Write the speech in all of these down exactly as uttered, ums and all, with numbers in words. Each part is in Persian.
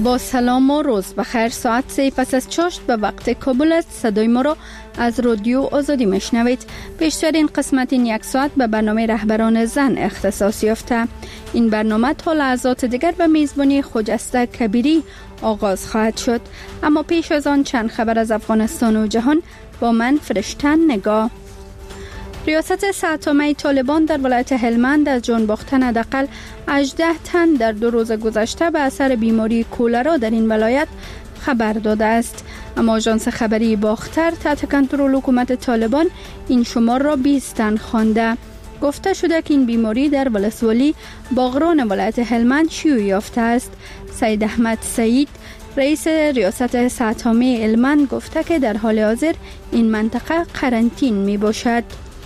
با سلام و روز بخیر. ساعت سه پس از چاشت به وقت کابل است. صدای ما را از رادیو آزادی میشنوید. بیشترین قسمت این یک ساعت به برنامه رهبران زن اختصاص یافته. این برنامه تا لحظات دیگر به میزبانی خجسته کبیری آغاز خواهد شد. اما پیش از آن چند خبر از افغانستان و جهان با من فرشتن نگاه. ریاست سه‌تامه طالبان در ولایت هلمند از جان باختن حداقل هجده تن در دو روز گذشته به اثر بیماری کولرا در این ولایت خبر داده است. اما آژانس خبری باختر تحت کنترل حکومت طالبان این شمار را بیست تن خوانده. گفته شده که این بیماری در ولسوالی باغران ولایت هلمند شیوع یافته است. سید احمد سعید رئیس ریاست سه‌تامه هلمند گفته که در حال حاضر این منطقه قرنطین می باشد.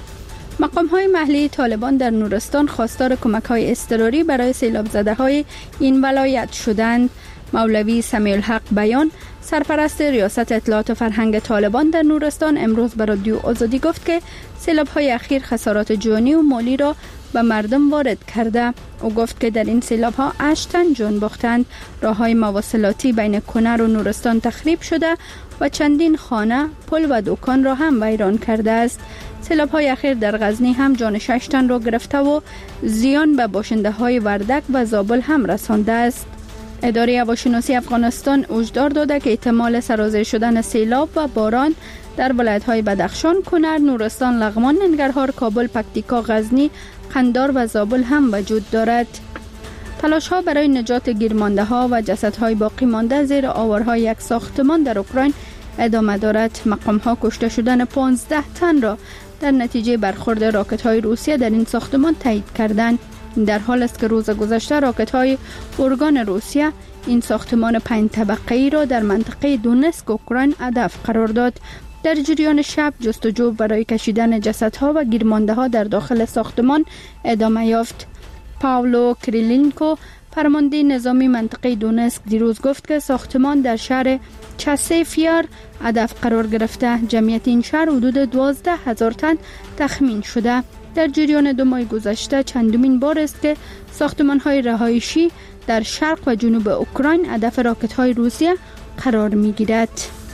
مقام های محلی طالبان در نورستان خواستار کمک های اضطراری برای سیلاب زده های این ولایت شدند. مولوی سمیع الحق بیان، سرپرست ریاست اطلاعات و فرهنگ طالبان در نورستان، امروز به رادیو آزادی گفت که سیلاب های اخیر خسارات جانی و مالی را به مردم وارد کرده. او گفت که در این سیلاب ها هشت تن جان باختند. راه های مواصلاتی بین کنر و نورستان تخریب شده و چندین خانه، پل و دکان را هم ویران کرده است. سیلاب های اخیر در غزنی هم جان شش تن را گرفته و زیان به باشنده های وردک و زابل هم رسانده است. اداره هواشناسی افغانستان هشدار داده که احتمال سرازیر شدن سیلاب و باران در ولایت‌های بدخشان، کنر، نورستان، لغمان، ننگرهار، کابل، پکتیکا، غزنی، قندار و زابل هم وجود دارد. تلاش‌ها برای نجات گیرمانده‌ها و جسدهای باقی مانده زیر آوارهای یک ساختمان در اوکراین ادامه دارد. مقام‌ها کشته شدن پانزده تن را در نتیجه برخورد راکت‌های روسیه در این ساختمان تایید کردند. در حال است که روز گذشته راکت‌های ارگان روسیه این ساختمان پنج طبقه‌ای را در منطقه دونسک اوکراین هدف قرار داد. در جریان شب جستجو برای کشیدن جسدها و گیرمانده‌ها در داخل ساختمان ادامه یافت. پاولو کریلینکو، فرمانده نظامی منطقه دونسک، دیروز گفت که ساختمان در شهر چسیفیار هدف قرار گرفته. جمعیت این شهر حدود دوازده هزار تن تخمین شده. در جریان دو ماه گذشته چندمین بار است که ساختمان‌های رهایشی در شرق و جنوب اوکراین هدف راکت‌های روسیه قرار می‌گیرد.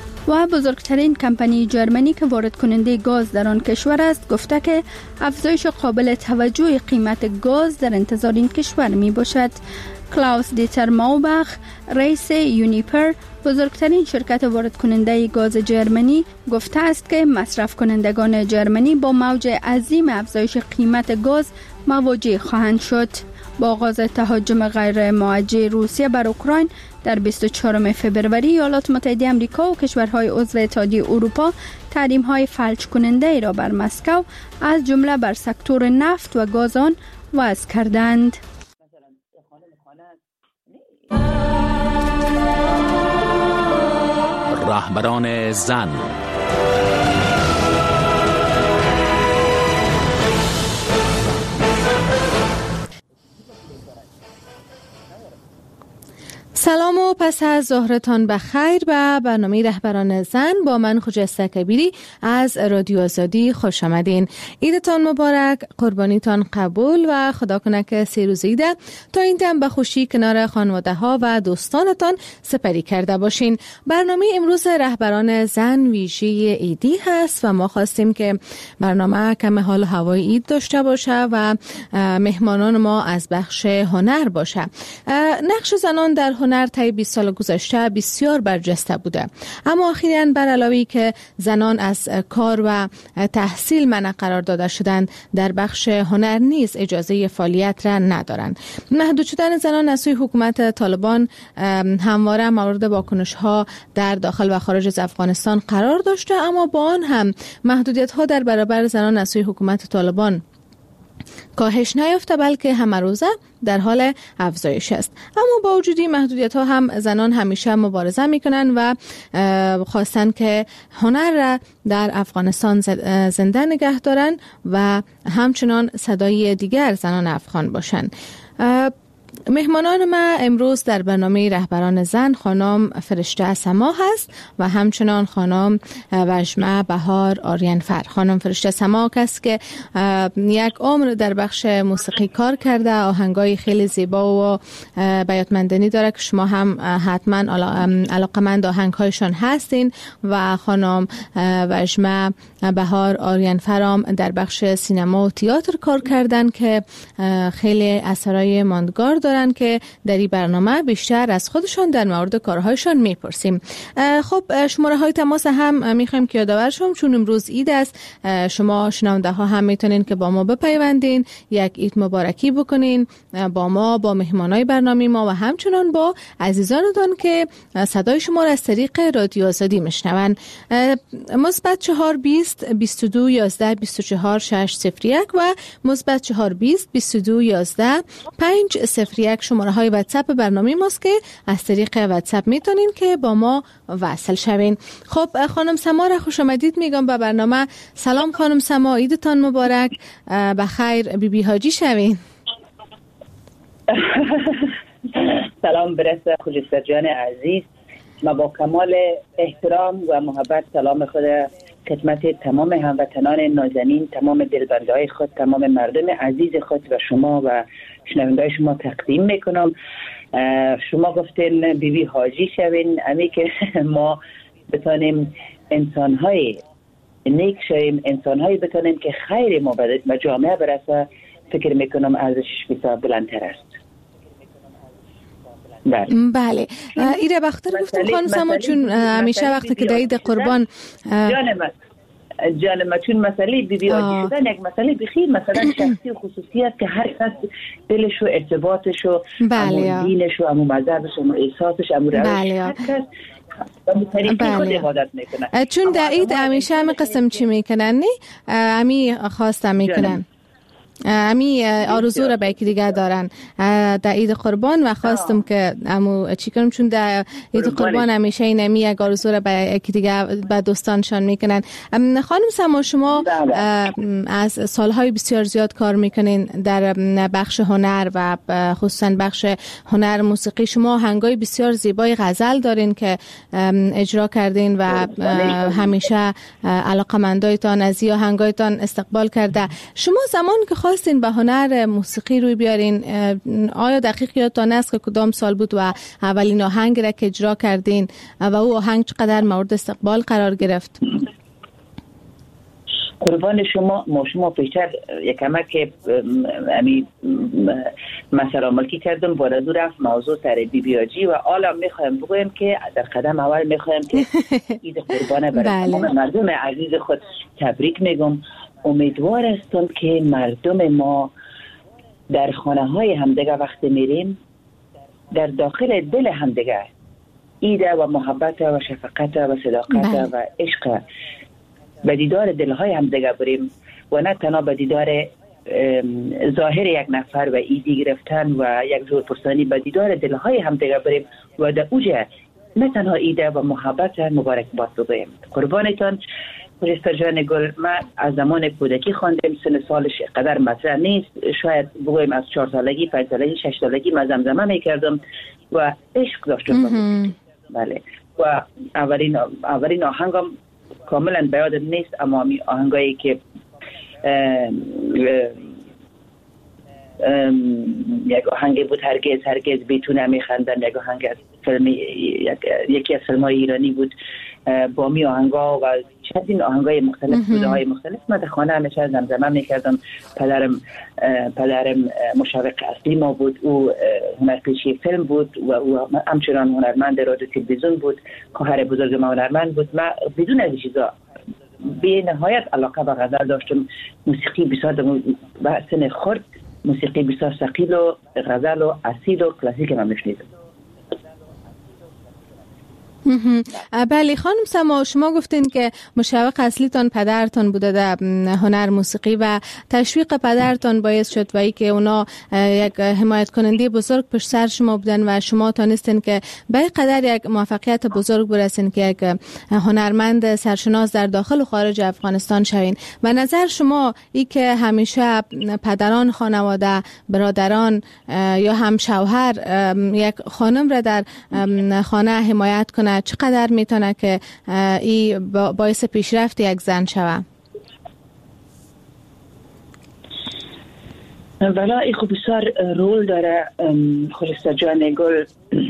و بزرگترین کمپانی جرمنی که وارد کننده گاز در آن کشور است گفته که افزایش قابل توجه قیمت گاز در انتظار این کشور می باشد. کلاوس دیتر ماوبخ، رئیس یونیپر، بزرگترین شرکت وارد کننده گاز جرمنی، گفته است که مصرف کنندگان جرمنی با موج عظیم افزایش قیمت گاز مواجه خواهند شد. با آغاز تهاجم غیر موجه روسیه بر اوکراین در بیست و چهارم فوریه، ایالات متحده آمریکا و کشورهای عضو اتحادیه اروپا تحریم‌های فلج کننده ای را بر مسکو از جمله بر سکتور نفت و گاز آن وضع کردند. رهبران زن. سلام و پس از ظهرتان بخیر به برنامه رهبران زن با من خجسته کبیری از رادیو آزادی خوش آمدین. عیدتان مبارک، قربانیتان قبول و خدا کنه که سه روز عیده تا این دم به خوشی کنار خانواده ها و دوستانتان سپری کرده باشین. برنامه امروز رهبران زن ویژه عیدی هست و ما خواستیم که برنامه کم حال و هوای عید داشته باشه و مهمانان ما از بخش هنر باشه. نقش زنان در هنر طی بیست سال گذشته بسیار برجسته بوده، اما اخیراً بر علاوه که زنان از کار و تحصیل منع قرار داده شدند، در بخش هنر نیز اجازه فعالیت را ندارند. محدود شدن زنان از سوی حکومت طالبان همواره مورد واکنش ها در داخل و خارج از افغانستان قرار داشته، اما با آن هم محدودیت ها در برابر زنان از سوی حکومت طالبان کاهش نیافته بلکه همه روزه در حال افزایش است. اما با وجود این محدودیت ها هم زنان همیشه مبارزه میکنن و خواستن که هنر را در افغانستان زنده نگه دارن و همچنان صدای دیگر زنان افغان باشن. مهمانان ما امروز در برنامه رهبران زن خانم فرشته سما هست و همچنان خانم وژمه بهار آریانفر. خانم فرشته سما کسی که یک عمر در بخش موسیقی کار کرده، آهنگای خیلی زیبا و بیاتمندنی داره که شما هم حتما علاقمند آهنگهایشان هستین و خانم وژمه بهار آریانفر هم در بخش سینما و تئاتر کار کردن که خیلی اثرای ماندگار دارن که در این برنامه بیشتر از خودشان در مورد کارهایشان میپرسیم. خب شماره های تماس هم میخوایم که یادآور شم، چون امروز عید است. شما شنونده ها هم میتونین که با ما بپیوندین، یک عید مبارکی بکنین با ما، با مهمانای برنامه ما و همچنان با عزیزانتون که صدای شما را از طریق رادیو آزادی میشنون. مثبت چهار بیست بیست و دو یازده بیست و چهار شش صفر یک و مثبت چهار بیست بیست و دو یازده پنج صفر یک شماره های واتساپ برنامه ماست که از طریق واتساپ میتونین که با ما وصل شوین. خب خانم سما را خوش آمدید میگم به برنامه. سلام خانم سما، عیدتان مبارک، بخیر، بی بی حاجی شوین. سلام برسه خجسته جان عزیز. ما با کمال احترام و محبت سلام خود خدمت تمام هموطنان نازنین، تمام دلبنده‌های خود، تمام مردم عزیز خود و شما و شنونده‌های شما تقدیم میکنم. شما گفتین بی بی حاجی شوین، امی که ما بتانیم انسان‌های نیک شویم، انسان‌هایی بتانیم که خیر ما به جامعه برسه، فکر میکنم ارزشش بسیار بلندتر است. بله بله ایره بختر گفتم خانم سما، چون همیشه وقتی که دعید قربان جان من جان من چون مسئله بی بی حاجی شدن یک مسئله بخیر مثلا شخصی و خصوصی است که هر کس دلش و ارتباطش و بله دینش و امو مذهبش و احساسش امو روش هر کس بله. چون دعید همیشه همه قسم چی میکنن نی همی خواستم میکنن امی آرزو را به یکی دیگه دارن در عید قربان و خواستم که امو چی کنم، چون در عید قربان همیشه این امی یک آرزو را به یکی دیگه به دوستانشان میکنن. خانم سما، شما از سالهای بسیار زیاد کار میکنین در بخش هنر و خصوصا بخش هنر موسیقی. شما آهنگای بسیار زیبای غزل دارین که اجرا کردین و همیشه علاقمندایتان از این آهنگایتان استقبال کرده. شما زمان که خواستین به هنر موسیقی روی بیارین، آیا دقیق یادتان است که کدام سال بود و اولین آهنگ را که اجرا کردین و او آهنگ چقدر مورد استقبال قرار گرفت؟ قربان شما، ما شما پیشتر یک کمک که امی مسئله ملکی کردم با رضو رفت موضوع سر بی بی حاجی و حالا میخوایم بگویم که در قدم اول میخوایم که عید قربانه برای تمام مردم عزیز خود تبریک میگم. امیدوار هستم که مردم ما در خانه های همدیگه وقت میریم در داخل دل همدیگه ایده و محبت و شفقت و صداقت و عشق به دیدار دلهای همدیگه بریم و نه تنها به دیدار ظاهر یک نفر و ایدی گرفتن و یک زور پرسانی، به دیدار دلهای همدیگه بریم و در اوجه نه تنها ایده و محبت مبارکباد بگویم. قربانتان خجسته جان گل، من از زمان کودکی خواندم، سن سالش قدر مطرح نیست، شاید بگویم از چهار سالگی، پنج سالگی، شش سالگی من زمزمه میکردم و عشق داشتم. بله و اولین اولین آهنگم کاملا به یادم نیست، اما می آهنگایی که یک آهنگ بود هرگز هرگز بیتونه میخندن، یک آهنگ از فیلم یک یکی از فیلم‌های ایرانی بود با می آهنگا و چندین آهنگای مختلف بودهای مختلف. من در خانه همیشه زمزمه میکردم. پدرم پدرم مشوق اصلی ما بود، او هنرپیشه فیلم بود و او همچنان هنرمند رادیو تلویزیون بود. خواهر بزرگ ما هنرمند بود. من بدون از چیزا به نهایت علاقه به غزل داشتم. موسیقی بسیار به سن خرد موسیقی بسیار ثقیل و غزل و اصیل و کلاسیک من میشنیدم. بله خانم سما، شما گفتین که مشوق اصلیتان پدرتان بوده در هنر موسیقی و تشویق پدرتان باعث شد و ای که اونا یک حمایت کننده بزرگ پشت سر شما بودن و شما تانستین که به قدر یک موفقیت بزرگ برسین که یک هنرمند سرشناس در داخل و خارج افغانستان شوین. و نظر شما ای که همیشه پدران خانواده، برادران یا هم شوهر یک خانم را در خانه حمایت کنه چقدر میتونه که ای باعث پیشرفت یک زن شود؟ بلا ای خوب بسیار رول داره خلیصه جان گل.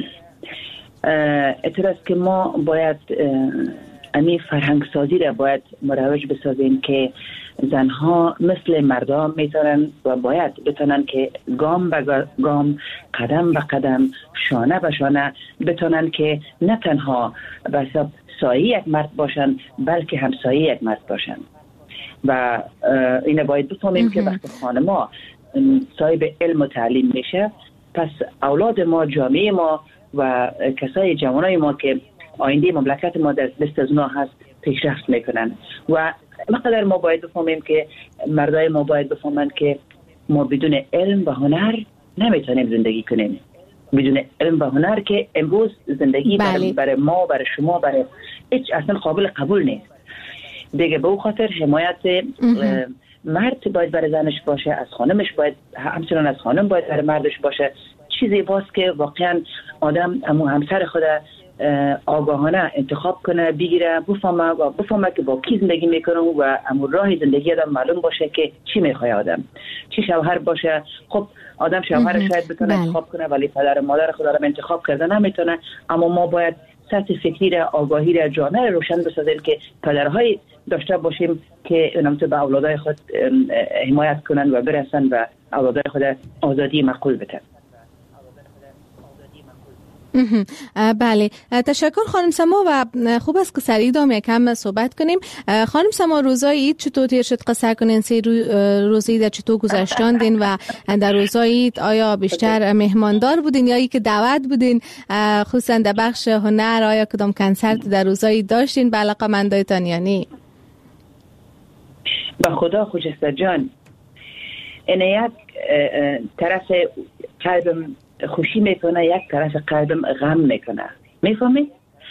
اعتراض که ما باید امی فرهنگ سازی را باید مروج بسازیم که زنها مثل مردان میتونن و باید بتونن که گام به گام، قدم به قدم، شانه به شانه بتونن که نه تنها به حساب سایه یک مرد باشن بلکه همسایه یک مرد باشن. و اینه باید بفهمیم که وقتی خانما صاحب علم و تعلیم میشه، پس اولاد ما، جامعه ما و کسای جوانای ما که آینده مملکت ما در دست از اونا هست پیشرفت میکنن. و مقدر ما باید بفهمیم که مردای ما باید بفهمن که ما بدون علم و هنر نمیتونیم زندگی کنیم. بدون علم و هنر که امروز زندگی برای, برای ما، برای شما، برای هیچ اصلا قابل قبول نیست دیگه. به او خاطر حمایت مرد باید برای زنش باشه، از خانمش باید، همچنان از خانم باید برای مردش باشه. چیزی باست که واقعا آدم امو همسر خود آگاهانه انتخاب کنه، بگیره، بفهمه و بفهمه که با کی زندگی میکنه و امو راه زندگی آدم معلوم باشه که چی میخواد آدم، چی شوهر باشه. خب آدم شوهر شاید بتونه انتخاب کنه ولی پدر و مادر خود آدم انتخاب کرده نمیتونه. اما ما باید سطح فکری را، آگاهی را، جامعه را روشن بسازیم که پدرهای داشته باشیم که اونم تو به اولادای خود حمایت کنن و برسن و اولادای خود آزادی معقول بتن. بله تشکر خانم سما. و خوب است که سریع دام یکم صحبت کنیم. خانم سما، روزای عید چطور تیر شد؟ قصه کنین سی روز عید چطور گذشتاندین و در روزای عید آیا بیشتر مهماندار بودین یا ای که دعوت بودین؟ خصوصا در بخش هنر آیا کدام کنسرت در روزای عید داشتین به علاقه‌مندایتان یا نه؟ به خدا خوشسته جان، این یک طرف قلبم خوشی میکنه، یک طرف قلبم غم میکنه. میفهمی؟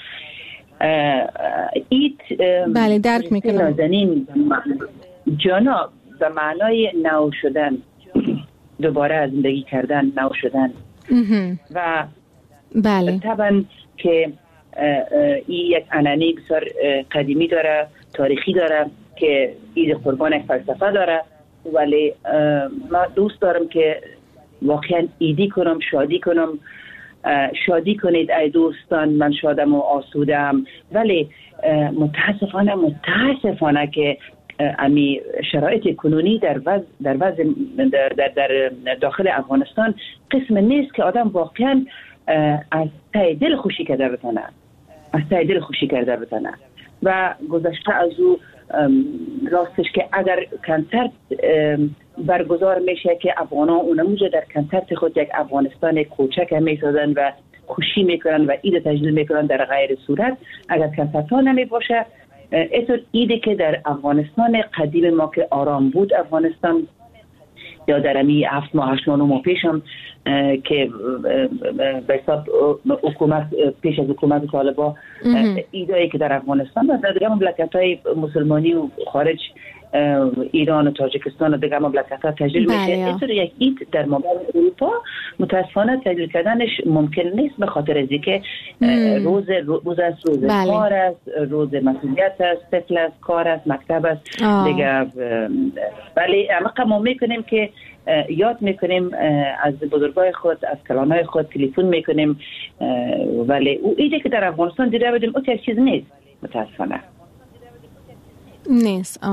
ایت بله درک میکنم. نازنین جانا به معنای نو شدن، دوباره زندگی کردن، نو شدن. و بله طبعا که این یک عنعنه بسیار قدیمی داره، تاریخی داره که عید قربان یک فلسفه داره. ولی من دوست دارم که واقعا ایدی کنم، شادی کنم. شادی کنید ای دوستان، من شادم و آسودم. ولی متاسفانه متاسفانه که امی شرایط کنونی در وضع در وضع در, در, در داخل افغانستان قسم نیست که آدم واقعا از ته دل خوشی کرده بتونه، از ته دل خوشی کرده بتونه. و گذشته از او راستش که اگر کنسرت برگزار میشه که افغانا اونموجه در کنسرت خود یک افغانستان کوچک میسازن و خوشی میکنن و عید تجلیل میکنن، در غیر صورت اگر کنسرت ها نمی باشه اینطور ایده که در افغانستان قدیم ما که آرام بود افغانستان، یا در امی هفت ماه هشت ماه ماه پیش هم که به حساب حکومت پیش از حکومت طالبان ایدهایی که در افغانستان و در دیگه مملکت‌های مسلمانی و خارج ایران و تاجیکستان و دیگه مملکت‌ها تجلیل میشه. اینطور یک اید در مقابل اروپا متاسفانه تجلیل کردنش ممکن نیست به خاطر از اینکه روز روز است، روز بله. کار است، روز مسئولیت است، طفل است، کار است، مکتب است دیگه. ولی اما ما میکنیم که یاد میکنیم از بزرگای خود، از کلانای خود تلفن میکنیم. ولی او ایده که در افغانستان دیده بودیم او چیز نیست متاسفانه نیست. آم.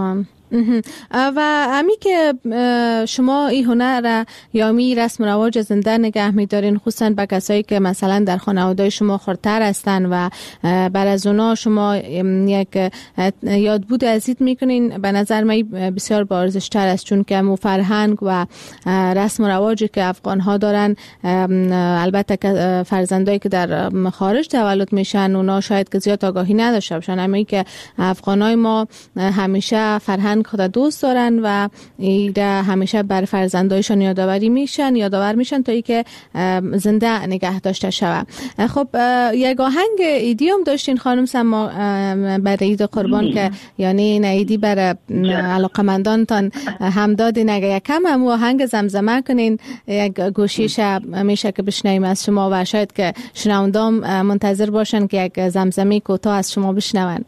و همی که شما این هنر یا می رسم و رواج زنده نگه می دارین، خصوصا به کسایی که مثلا در خانواده شما خردتر هستن و بر از اونا شما یک یادبود ازید میکنین، به نظر من بسیار با ارزش‌تر است، چون که مو فرهنگ و رسم و رواجی که افغان ها دارن، البته که فرزندایی که در خارج تولد میشن اونا شاید که زیاد آگاهی نداشته باشن، اما ای که افغانای ما همیشه فرهنگ خود دوست دارن و ایده همیشه بر فرزندایشان یادآوری میشن یادآور میشن تا ای که زنده نگه داشته شود. خب یک آهنگ ایدی هم داشتین خانم سما برای عید قربان که یعنی ایدی برای علاقمندانتان هم دادین، اگه یکم هم آهنگ زمزمه کنین یک گوشیش میشه که بشنویم از شما و شاید که شنوندام منتظر باشن که یک زمزمه کوتاه از شما بشنون.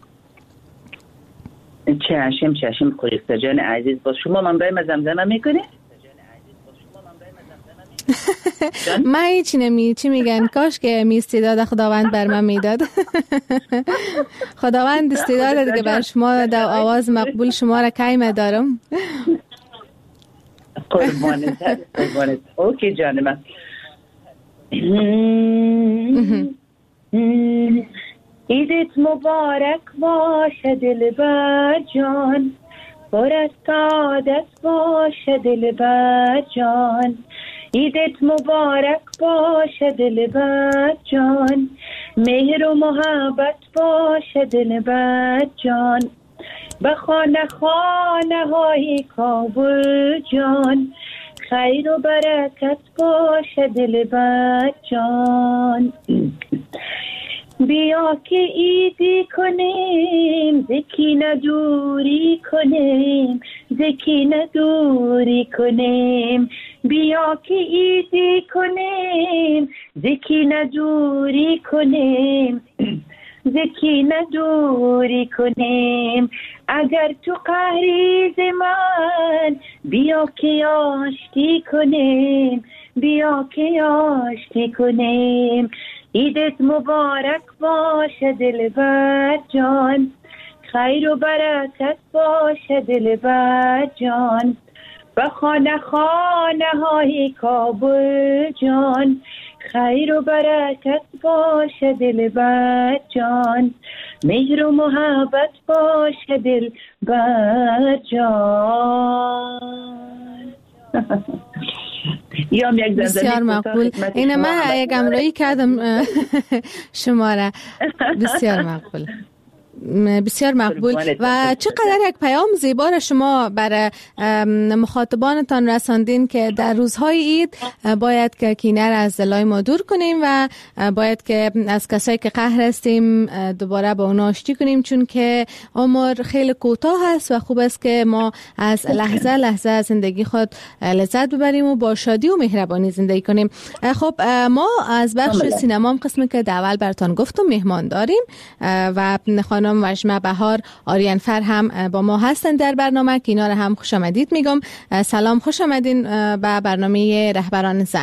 چشم چشم خلیفه جان عزیز، با شما من برایم زمزمه میکنه؟ من هیچی نمی چی میگن، کاش که می استعداد خداوند بر من میداد. خداوند استعداد دیگه بر شما در آواز مقبول شما را کایم دارم. قربانت قربانت. اوکی جان من. عیدت مبارک باشه دلبر جان، فرستادت باشه دلبر جان. عیدت مبارک باشه دلبر جان، مهر و محبت باشه دلبر جان. به خانه خانه های کابل جان، خیر و برکت باشه دلبر جان. بیا که عیدی کنیم، زکی ندوری کنیم، زکی ندوری کنیم. بیا که عیدی کنیم، زکی ندوری کنیم، زکی ندوری کنیم. اگر تو قهری ز من، بیا که آشتی کنیم، بیا که آشتی کنیم. عیدت مبارک باشه دلبر جان، خیر و برکت باشه دلبر جان. به خانه خانه های کابل جان، خیر و برکت باشه دلبر جان. مهر و محبت باشه دلبر جان. بسیار مقبول. این من یک امرایی کردم شما را. بسیار مقبول، بسیار مقبول. و چقدر یک پیام زیبا را شما برای مخاطبانتان رساندین که در روزهای عید باید که کینه را از دلای ما دور کنیم و باید که از کسایی که قهر هستیم دوباره با اونا آشتی کنیم، چون که عمر خیلی کوتاه است و خوب است که ما از لحظه لحظه زندگی خود لذت ببریم و با شادی و مهربانی زندگی کنیم. خب ما از بخش سینما هم قسمی که اول براتون گفتم مهمان داریم و خانم وجمه بهار آریانفر هم با ما هستن در برنامه که اینا رو هم خوش آمدید میگم. سلام، خوش آمدین به برنامه رهبران زن.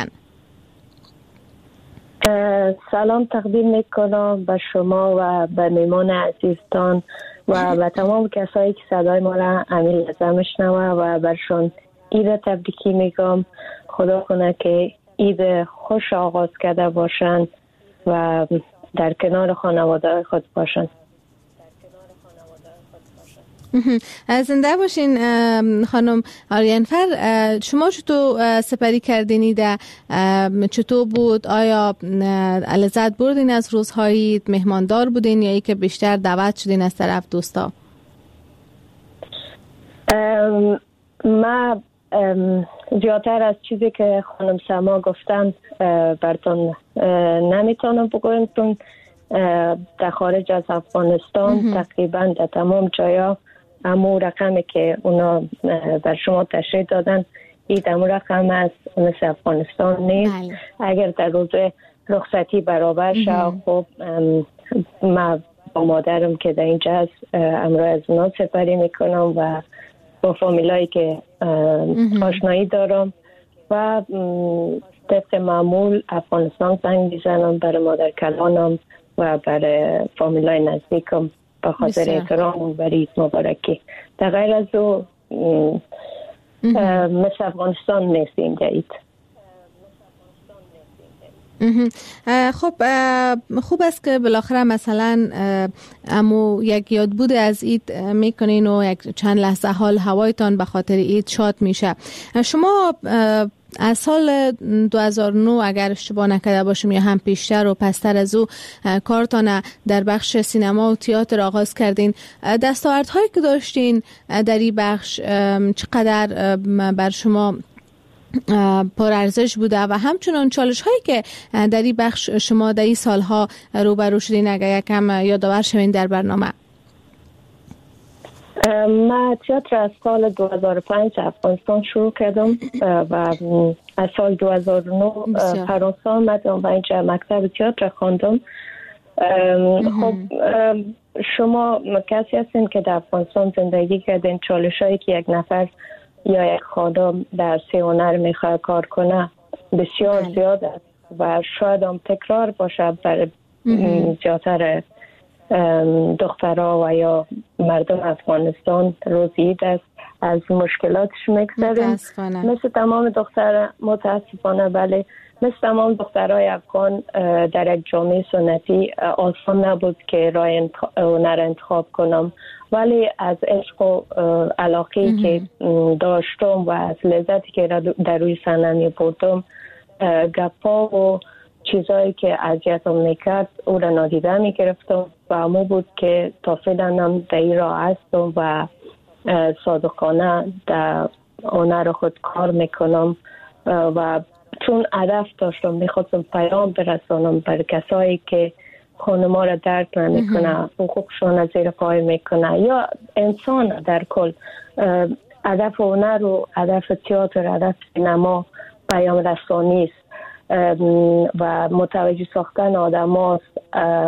سلام تقدیم میکنم به شما و به میمان عزیزتان و به تمام کسایی که صدای ما را امیل لحظه میشنوه و برشون عید تبریکی میگم. خدا کنه که عید خوش آغاز کرده باشن و در کنار خانواده خود باشن. زنده باشین خانم آریانفر. شما چطور سپری کردین ایده؟ چطور بود؟ آیا لذت بردین از روزهای مهماندار بودین یا ای که بیشتر دعوت شدین از طرف دوستا؟ ما زیادتر از چیزی که خانم سما گفتن براتون نمیتونم بگویم، چون در خارج از افغانستان تقریبا در تمام جایا امو رقمی که اونا بر شما تشریح دادن این امو رقم است، مثل افغانستان نیست. اگر در روز رخصتی برابر شد، خب ما با مادرم که در اینجا هست امروز از اونا سپری میکنم و با فامیلایی که آشنایی دارم و طبق معمول افغانستان زنگ میزنم برای مادر کلانم و برای فامیلای نزدیکم به خاطر احترام برای عید مبارکی. در غیر از او مثل افغانستان نیستیم در عید. خب خوب است که بالاخره مثلا امو یک یادبود از عید میکنین و یک چند لحظه حال هوایتان به خاطر عید شاد میشه. شما از سال دو هزار و نه اگر اشتباه نکرده باشم یا هم پیشتر و پستر از او کارتان در بخش سینما و تئاتر آغاز کردین. دستاوردهایی که داشتین در این بخش چقدر بر شما پر ارزش بوده و همچنان چالش هایی که در این بخش شما در این سالها روبرو شدین اگر یکم یادآور شوین در برنامه؟ من تئاتر از سال دو هزار و پنج افغانستان شروع کردم و از سال دو هزار و نه فرانسه آمدم و اینجا مکتب تئاتر خواندم. خب شما کسی هستین که در افغانستان زندگی کردین، چالش هایی که یک نفر یا یک خادم در سه هنر میخواد کار کنه بسیار زیاد است و شاید هم تکرار باشه برای زیادتر دخترها و یا مردم افغانستان. روزی است از مشکلاتش میگذریم مثل تمام دختر متاسفانه، بله مثل تمام دخترهای افغان در یک جامعه سنتی آسان نبود که راه هنر انتخاب کنم، ولی از عشق و علاقه‌ای که داشتم و از لذتی که در روی صحنه می‌بردم، گپا و چیزایی که اذیتم میکرد او را نادیده میگرفتم و امو بود که تا فعلا هم در این راه هستم و صادقانه در هنر خود کار میکنم و چون هدف داشتم میخواستم پیام برسانم بر کسایی که خانما را درک نمیکنه، حقوقشان از زیر پای میکنه یا انسان در کل. هدف هنر و هدف تئاتر، هدف سینما پیام رسانی است و متوجه ساختن آدم هاست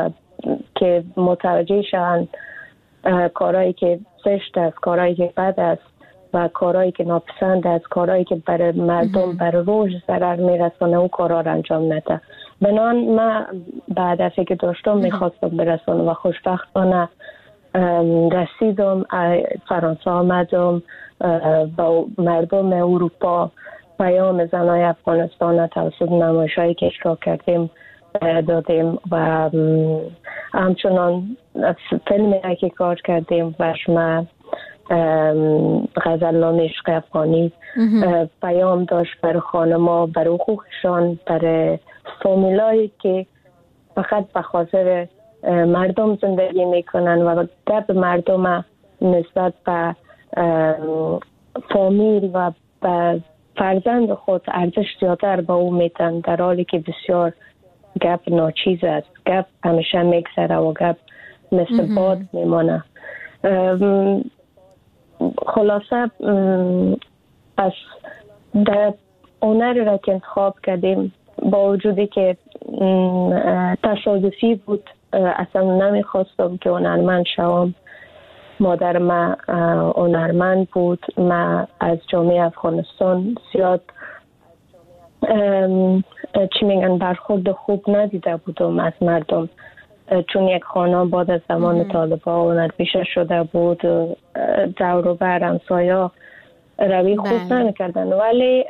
که متوجه شدن کارهایی که زشت است، کارهایی که بد است و کارهایی که ناپسند است، کارهایی که برای مردم برای روز ضرر میرسانه اون کارها را انجام نده. بنان من به هدفی که داشتم میخواستم برسانم و خوشبختانه رسیدم. فرانسه آمدم با مردم اروپا پیام زنای افغانستان توسط نمایش‌هایی که اشتراک کردیم دادیم و همچنان فیلمی که کار کردیم و شما غزلنامه عشق افغانی پیام داشت برای خانم‌ها، برای حقوقشان، برای فامیلایی که فقط به خاطر مردم زندگی میکنن و گپ مردم نسبت به فامیل و به فرزند خود ارزش زیادتر به او میتن، در حالی که بسیار گپ ناچیز است. گپ همیشه میگذره و گپ مثل باد میمانه. خلاصه از در هنری را که انتخاب کردیم با وجودی که تصادفی بود، اصلا نمیخواستم که هنرمند شوم. مادر من هنرمند بود، من از جامعه افغانستان زیاد چی میگن برخورد خوب ندیده بودم از مردم، چون یک خانم بعد از زمان طالبان هنرپیشه شده بود، دور و بر همسایا روی خوب نمیکردن. ولی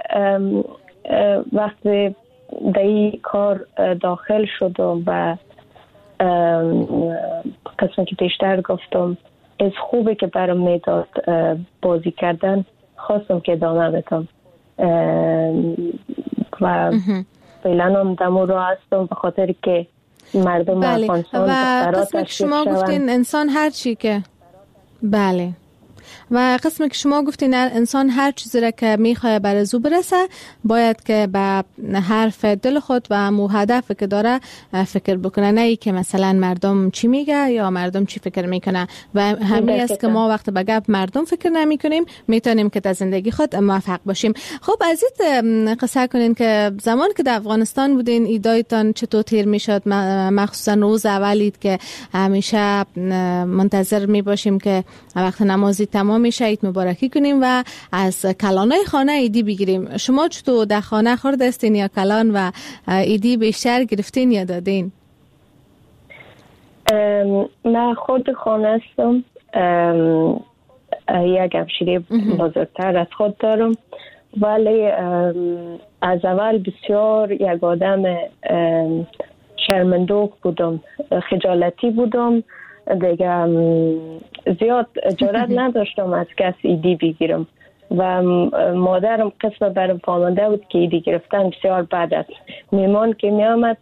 وقتی در این کار داخل شدم و قسمی که بیشتر گفتم از خوبی که برام میداد بازی کردن، خواستم که ادامه بدم و فعلا هم دمو رو هستم به خاطر که مردم بله. افغانستان و قسمی که شما گفتین انسان هر چی که بله و قسمی که شما گفتین انسان هر چیزی را که میخواه بر از او برسه باید که به حرف دل خود و مو هدف که داره فکر بکنه، نه ای که مثلا مردم چی میگه یا مردم چی فکر میکنه. و همین است که ما وقت به گپ مردم فکر نمی کنیم میتونیم که در زندگی خود موفق باشیم. خب عزیز قصه کنین که زمان که در افغانستان بودین ایدایتان چطور تیر میشد، مخصوصا روز اولید که همیشه منتظر می باشیم که وقت نمازی تمام میشه عید مبارکی کنیم و از کلانای خانه ایدی بگیریم. شما چطور در خانه خورده استین یا کلان و ایدی بیشتر گرفتین یا دادین؟ من خود خانه هستم، یک همشیره بزرگتر از خود دارم، ولی از اول بسیار یک آدم شرمندوک بودم، خجالتی بودم دیگه، زیاد جرأت نداشتم از کس ایدی بگیرم و مادرم قسم برم فهمانده بود که ایدی گرفتن بسیار بد است. میمان که می آمد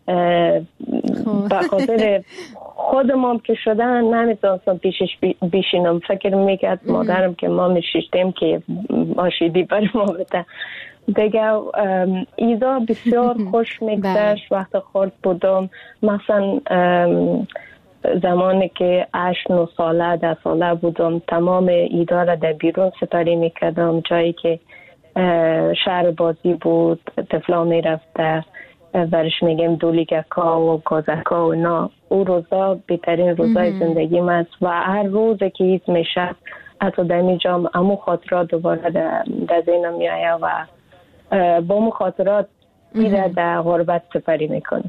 به خاطر خودم که شدن نمیتونستم پیشش بیشینم، فکر میکرد مادرم که ما میشیشتیم که آشیدی بر ما بده دیگه. ایدا بسیار خوش میگذشت وقت خورد بودم، مثلا زمانی که هشت نو ساله ده ساله بودم تمام ایدا را در بیرون سپری میکردم، جایی که شهر بازی بود طفلا میرفته برش میگم دولیگکا و گازکا و نا، او روزا بهترین روزای زندگی من است و هر روز که ایز میشه حتی دمی جام امو خاطرات دوباره در ذهنم میآید و با مو خاطرات ایره در غربت سپری میکنم.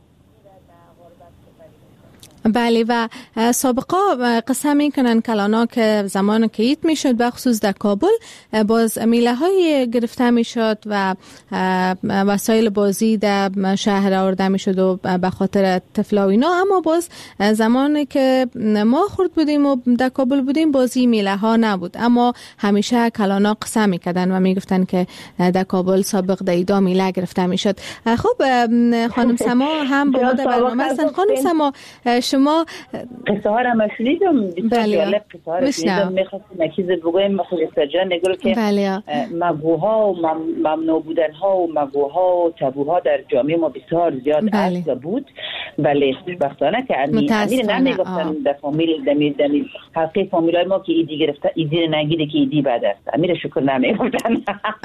بله و سابقا قسم میکنن کلانا که زمان که ایت میشد بخصوص در کابل باز میله های گرفته میشد و وسایل بازی در شهر آورده میشد و به خاطر طفلا و اینا، اما باز زمانی که ما خورد بودیم و در کابل بودیم بازی میله ها نبود، اما همیشه کلانا قسم میکردن و میگفتن که در کابل سابق در ایدا میله گرفته میشد. خب خانم سما هم با ما در برنامه هستن. خانم سما شما قصه ها را شنیدم، بسیار جالب قصه ها را شنیدم، میخواستم نکیز بگویم خود استجان نگل که مگوها و ممنوع بودن ها و مگوها و تابوها در جامعه ما بسیار زیاد است بود. بله خوشبختانه که امیر نمیگفتن در فامیل دمی دمی حقی فامیل های ما که ایدی گرفته ایدی نگیده که ایدی بد است، امیر شکر نمیگفتن.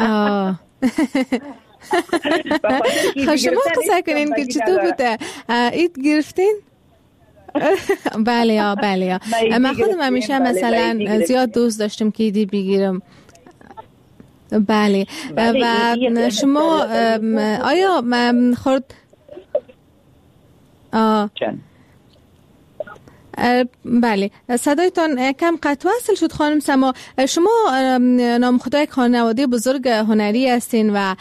شما قصه کنین که چطور بوده اید گرفتین؟ بله بله من خودم همیشه مثلا زیاد دوست داشتم که ایدی بگیرم. بله و شما آیا خورد آه بله صدایتان کم قطع وصل شد خانم سما. شما نام خدای خانواده بزرگ هنری هستین و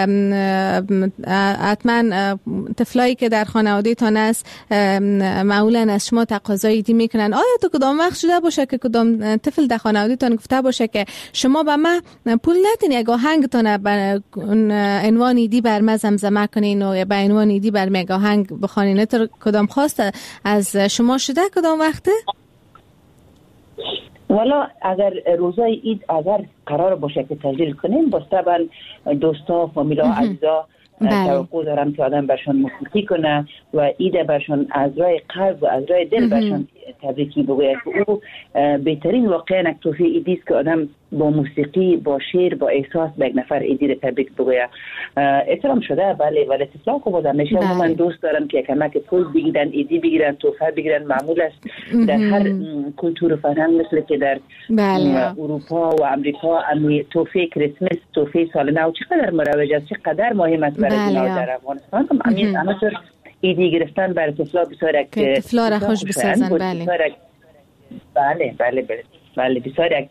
حتما طفلایی که در خانواده تان است معمولا از شما تقاضای ایدی میکنن. آیا تو کدام وقت شده باشه که کدام طفل در خانواده تان گفته باشه که شما به من پول ندین یک آهنگ تان به عنوان ایدی بر من زمزمه کنین و به عنوان ایدی بر من آهنگ بخوانین؟ تو کدام خواست از شما شده کدام وقته؟ والا اگر روزای اید اگر قرار باشه که تسجیل کنیم باز طبعا دوستا فامیلا عزیزا توقع دارم که آدم برشان موسیقی کنه و ایده برشان از رای قلب و از رای دل برشان تبریکی بگوید که او بهترین واقعا یک توفیق ایدیست که آدم با موسیقی با شعر با احساس به یک نفر ایدی رو تبریک بگوید. احترام شده بله، ولی طفلا که باز همیشه من دوست دارم که کمک پول بگیرن ایدی بگیرن توفه بگیرن. معمول است در هر کلتور و فرهنگ مثل که در اروپا و امریکا توفه کریسمس توفه سال نو چقدر مروج است، چقدر مهم است برای اینا در افغانستان. همین همینطور ایدی گرفتن برای طفلا بسیار یک طفلا را خوش بسازن. بله بله بله بله بله بسیار یک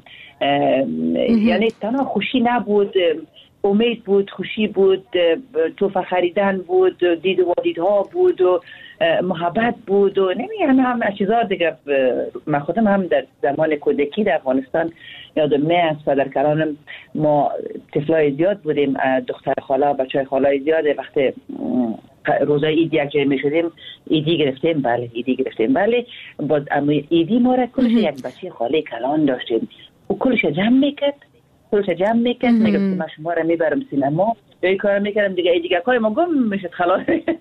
یعنی تنها خوشی نبود، امید بود، خوشی بود، توفه خریدن بود، دید و دیدها بود و محبت بود و نمیدونم هم چیزا دیگه. من خودم هم در زمان کودکی در افغانستان یادم میاد پدرکلانم ما طفلای زیاد بودیم، دختر خالا بچهای خالای زیاده، وقتی روزای ایدی یک جای می شدیم ایدی گرفتیم بله ایدی گرفتیم بله باز ایدی ما را کلش یک بچه خاله کلان داشتیم و کلش جمع میکرد کلش جمع میکرد میگفت من شما را میبرم سینما یه کار میکردم دیگه ایدی کار ما گم میشد خلاص.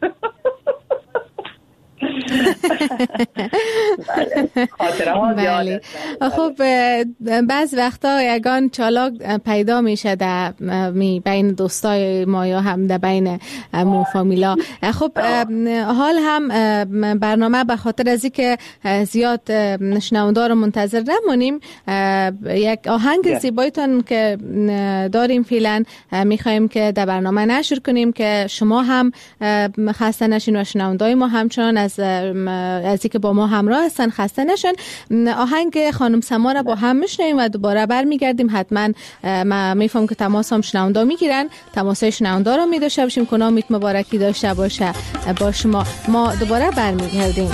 بله. خب بعض وقتا یگان چالاک پیدا میشه در بین دوستای ما یا هم در بین مو فامیلا. خب حال هم برنامه به خاطر از اینکه زیاد شنوندار منتظر نمونیم یک آهنگ زیبایتون که داریم فعلا میخوایم که در برنامه نشر کنیم که شما هم خسته نشین و شنوندای ما همچنان از از اینکه با ما همراه هستن خسته نشن. آهنگ خانم سما را با هم میشنویم و دوباره برمیگردیم. حتما ما میفهم که تماس هم شنوندا میگیرن، تماسای شنوندا رو میداشته باشیم. کنام میت مبارکی داشته باشه با شما. ما دوباره برمیگردیم.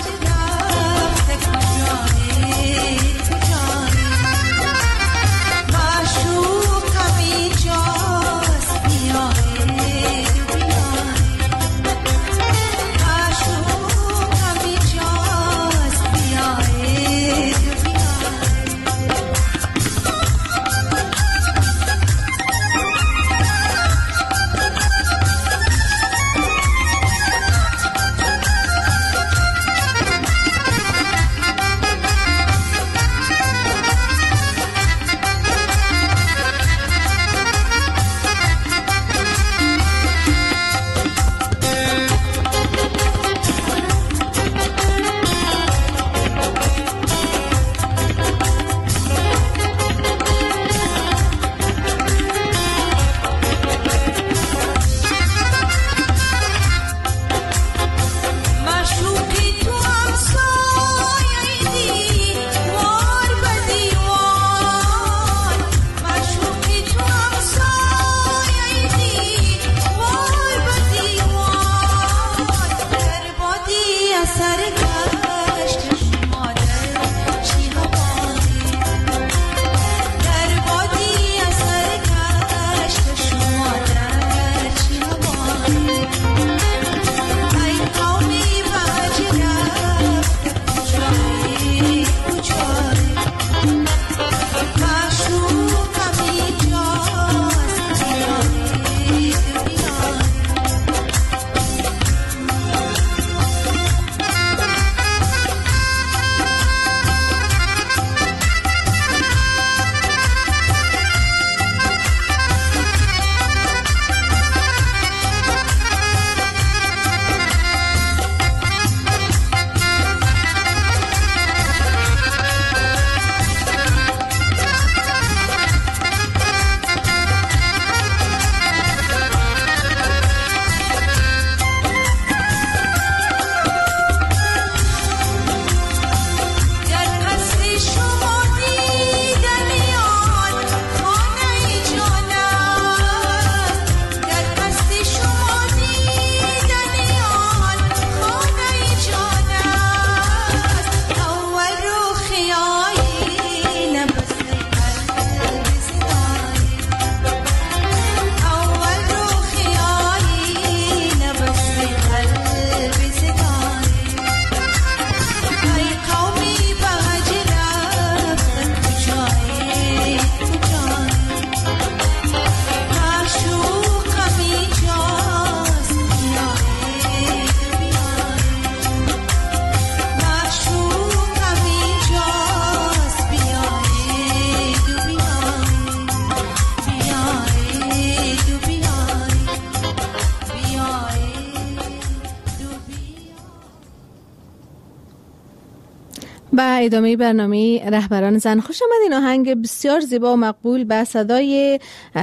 با ادامه برنامه رهبران زن خوش آمدین. آهنگ بسیار زیبا و مقبول به صدای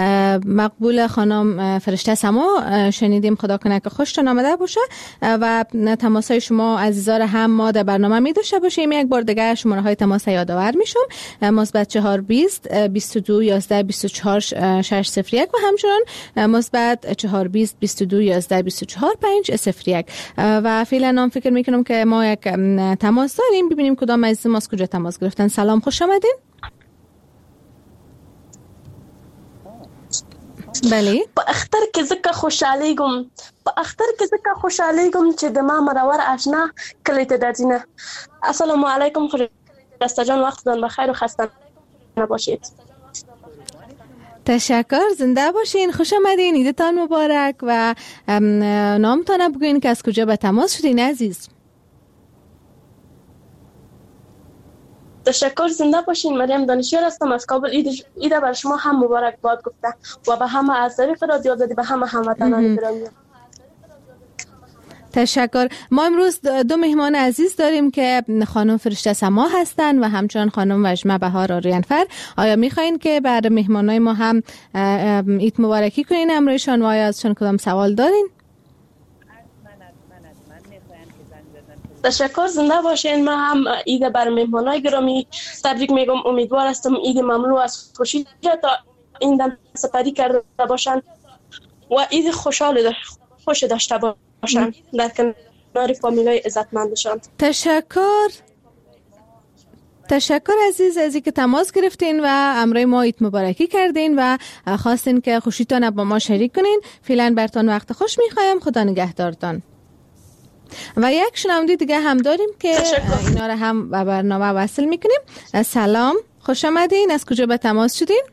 مقبول خانم فرشته سما شنیدیم. خدا کنه که خوشتون آمده باشه و تماسای شما عزیزا را هم ما در برنامه می داشته باشیم. یک بار دیگه شماره های تماس یادآور میشم: مثبت چهار بیست بیست و دو یازده بیست و چهار شش صفر یک و همچنان مثبت چهار بیست بیست و دو یازده بیست و چهار پنج صفر یک. و فعلا نام فکر میکنم که ما یک تماس داریم، ببینیم کدام از ما از کجا تماس گرفتن. سلام، خوش آمدین. بله. په اختر کې زکه خوشحالي کوم په اختر کې زکه خوشحالي کوم چې د ما مرور آشنا کلی ته درځنه. السلام علیکم خسته جان، وقتتان بخیر و خسته نباشید. تشکر، زنده باشین، خوش آمدین، عیدتان مبارک. و نامتان بگوین که از کجا به تماس شدین عزیز. تشکر، زنده باشین. مریم دانشیار هستم از کابل. عید عید بر شما هم مبارک باد گفته و به همه از طریق رادیو آزادی به همه هموطنان گرامی. تشکر. ما امروز دو مهمان عزیز داریم که خانم فرشته سما هستند و همچنان خانم وجمه بهار آریانفر. آیا میخواین که بعد مهمانای ما هم عید مبارکی کنین امروزشان و آیا ازشان کدام سوال دارین؟ تشکر، زنده باشین. من هم عید بر مهمانای گرامی تبریک میگم. امیدوار هستم عید مملو از خوشی تا این دم سپری کرده باشن و عید خوشحال خوش داشته باشن در کنار فامیلای عزتمندشان. تشکر تشکر عزیز از اینکه تماس گرفتین و امروز ما عید مبارکی کردین و خواستین که خوشیتان با ما شریک کنین. فعلا برتان وقت خوش میخوایم. خدا نگهدارتان. و یک شنونده دیگه هم داریم که تشکر. اینا رو هم به برنامه وصل میکنیم. سلام، خوش آمدین. از کجا به تماس شدین؟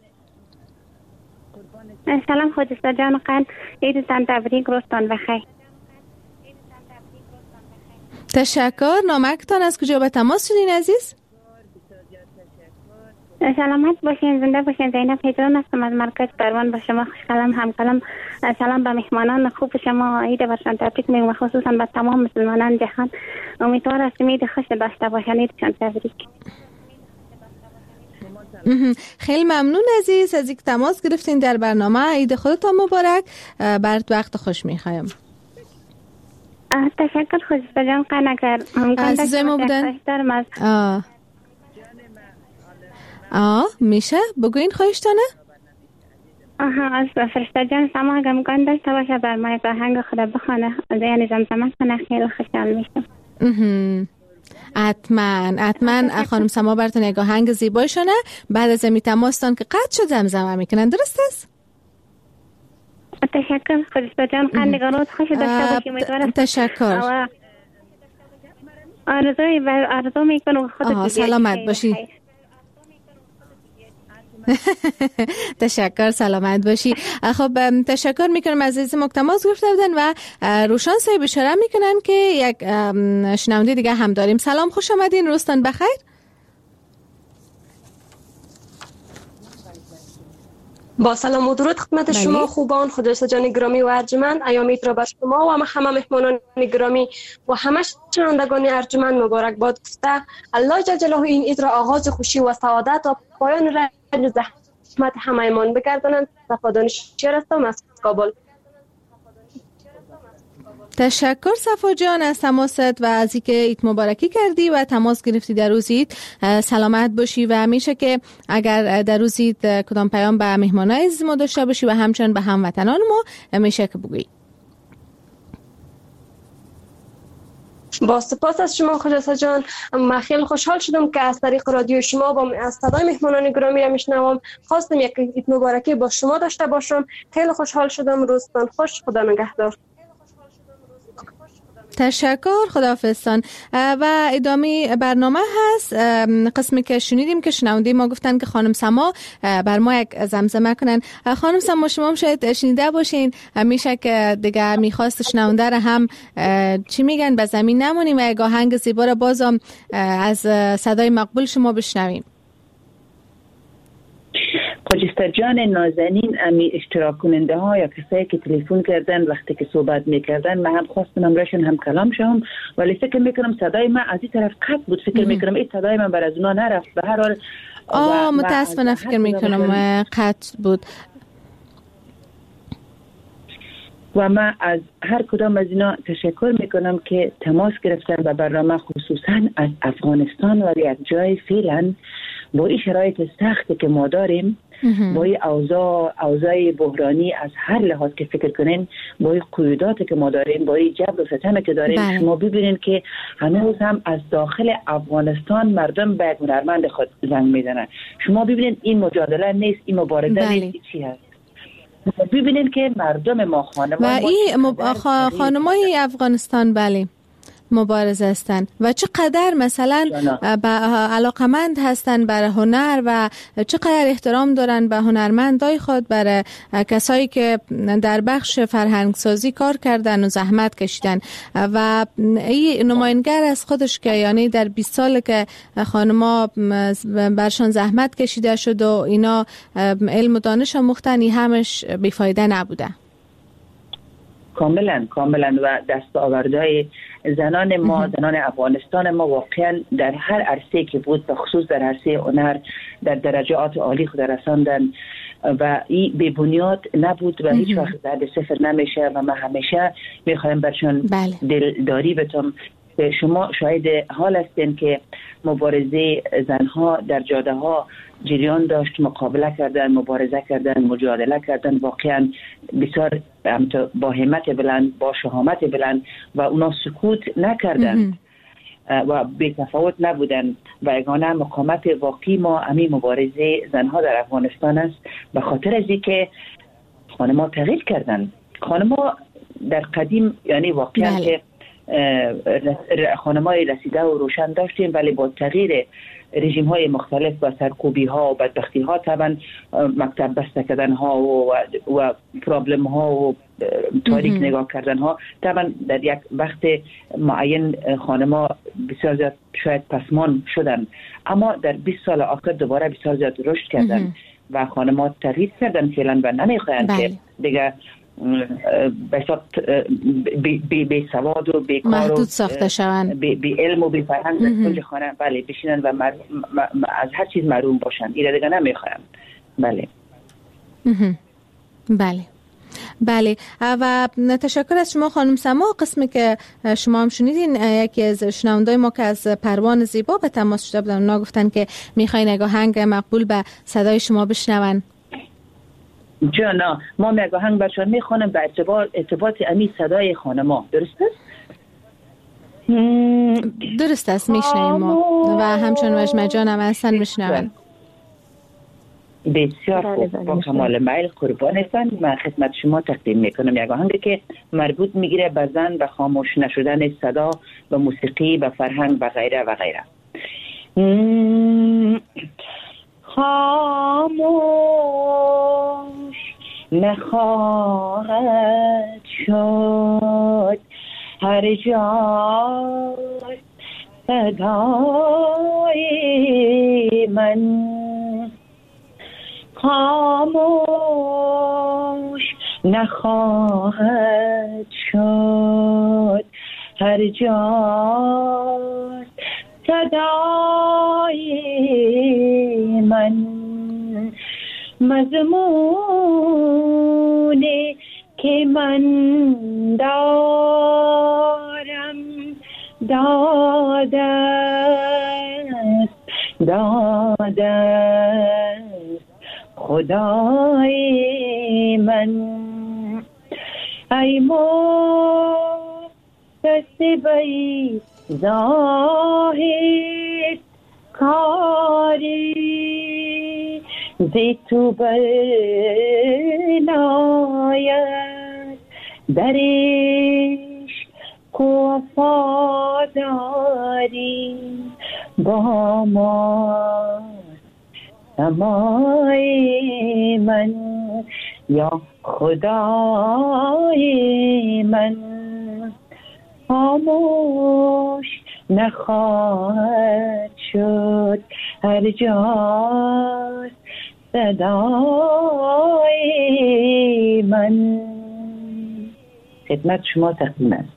سلام خودستا جان قن، عیدتان تبریک، روزتان بخیر. تشکر. نامکتان از کجا به تماس شدین عزیز؟ سلامت باشین، زنده باشین. زینب هجران هستم از مرکز پروان. با شما خوشحالم همکلام. سلام به مهمانان خوب شما. عید برشان تبریک میگم، خصوصا به تمام مسلمانان جهان. امیدوار هستم عید خوش داشته باشن. عیدشان تبریک. خیلی ممنون عزیز از اینکه تماس گرفتین در برنامه. عید خودتان مبارک. برات وقت خوش میخوایم. تشکر خودستا جان قن. اگر عزیزای ما بودن آه آه میشه بگوین خواهشتانه؟ آها از فرشته جان سما اگر امکان داشته باشه بر ما یک آهنگ خدا بخونه، یعنی زمزمه کنه، خیلی خوشحال میشم. حتما حتما خانم سما براتون یک آهنگ زیبایشونه. بعد از می تماستان که قطع شد زمزمه میکنن، درست است؟ تشکر خودستا جان قن. روز خوش داشته باشیم. امیدوارم. تشکر. آرزوی و آرزو میکنم خودت سلامت باشی. تشکر، سلامت باشی. خب تشکر میکنم از عزیز مکتماس گرفته بودن و روشان صاحب اشاره میکنن که یک شنونده دیگه هم داریم. سلام، خوش آمدین، روزتان بخیر. با سلام و درود خدمت شما خوبان. خدایستا جان گرامی و ارجمند، ایام عید را بر شما و همه مهمانان گرامی و همه شنوندگان ارجمند مبارک باد گفته، الله جل جلاله این عید را آغاز خوشی و سعادت و پایان رنج زحمت همه ایمان بگردانند. صفادان شیر هستم از کابل. تشکر صفا جان از تماست و از اینکه عید مبارکی کردی و تماس گرفتی در روز عید. سلامت باشی و همیشه که اگر در روز عید کدام پیام به مهمانای عزیز ما داشته باشی و همچنین به هموطنان ما همیشه که بگویی. با سپاس از شما خودستا جان. من خیلی خوشحال شدم که از طریق رادیو شما با از صدای مهمانان گرامی را میشنوم. خواستم یک عید مبارکی با شما داشته باشم. خیلی خوشحال شدم. روزتان خوش. خدا نگهدار. تشکر، خداحافظتان. و ادامه برنامه هست. قسمی که شنیدیم که شنونده ما گفتن که خانم سما بر ما یک زمزمه کنن. خانم سما شما هم شاید شنیده باشین، میشه که دیگه میخواست شنونده را هم چی میگن به زمین نمونیم و یک آهنگ زیبا را بازم از صدای مقبول شما بشنویم. خواجسته جان نازنین، امی اشتراک کننده ها یا کسایی که تلفن کردن وقتی که صحبت میکردن، من هم خواستم امرشون هم کلام شم، ولی فکر میکنم صدای من از این طرف قطع بود. فکر میکنم این صدای من بر از اونا نرفت. به هر حال آه متاسفانه فکر میکنم قطع بود. و من از هر کدام از اینا تشکر میکنم که تماس گرفتن به برنامه، خصوصا از افغانستان و یک جای فعلا با این شرایط سختی که ما داریم، با این اوضاع اوضاع بحرانی از هر لحاظ که فکر کنین، با این قیوداتی که ما داریم، با این جبر و ستمی که داریم، بله. شما ببینین که هنوز هم از داخل افغانستان مردم به یک هنرمند خود زنگ میزنن. شما ببینین این مجادله نیست، این مبارزه بله. نیست، چی هست. ببینین که مردم ما خانمان و این مب... خ... خانمای افغانستان بله مبارز هستند و چقدر مثلا علاقمند هستند برای هنر و چقدر احترام دارن به هنرمندای خود، برای کسایی که در بخش فرهنگسازی کار کردن و زحمت کشیدن. و این نماینگر از خودش که یعنی در بیست سال که خانما برشان زحمت کشیده شد و اینا علم و دانش آموختن، همش بیفایده نبوده. کاملا کاملا و دستاوردهای زنان ما، زنان افغانستان ما واقعا در هر عرصه که بود، به خصوص در عرصه هنر، در درجات عالی خود رساندن و این به بنیاد نبود و هیچ وقت در صفر نمیشه و ما همیشه میخوایم برشان بله. دلداری بتم شما شاهد حال هستین که مبارزه زنها در جاده ها جریان داشت، مقابله کردن، مبارزه کردن، مجادله کردن، واقعا بسیار با همت بلند، با شهامت بلند و اونا سکوت نکردن و بی تفاوت نبودن و یگانه مقاومت واقعی ما همین مبارزه زنها در افغانستان است. به خاطر از اینکه خانم‌ها تغییر کردن. خانم‌ها در قدیم یعنی واقعا که خانم‌های رسیده و روشن داشتیم، ولی با تغییر رژیم های مختلف و سرکوبی ها و بدبختی ها طبعا مکتب بسته کردن ها و, و پرابلم ها و تاریک نگاه کردن ها طبعا در یک وقت معین خانم‌ها بسیار زیاد شاید پسمان شدن، اما در بیست سال آخر دوباره بسیار زیاد رشد کردن و خانم‌ها تغییر کردن فعلا و نمیخواهند که دیگه به سواد و به کار محدود ساخته شوند، به علم و به فرهنگ در کل خانه بله بشینن و مر... م... م... از هر چیز محروم باشن. اینا دیگه نمیخوایم. بله بله بله و تشکر از شما خانم سما. قسمی که شما هم شنیدین یکی از شنوندای ما که از پروان زیبا به تماس شده بودن، اونا گفتن که میخواین یک آهنگ مقبول به صدای شما بشنون. جانا ما یک آهنگ برشان میخوانم به ارتباط ارتباط امی صدای خانما. درست است؟ درست است، میشنویم ما و همچنان مجمع جان هم هستن میشنون. بسیار خوب، با کمال میل قربانتان. من خدمت شما تقدیم میکنم یک آهنگی که مربوط میگیره به زن و خاموش نشدن صدا و موسیقی و فرهنگ و غیره و غیره. خاموش نخواهد شد هر جا صدای من، خاموش نخواهد شد هر جا صدای من، مضمونی که من دارم دادست دادست خدای من. ای مکتسبی زاهد کاری زی تو بناید درش کو وفاداری با ما سمای من یا خدای من. خاموش نخواهد شد هر جا صدای من. خدمت شما تقدیم است.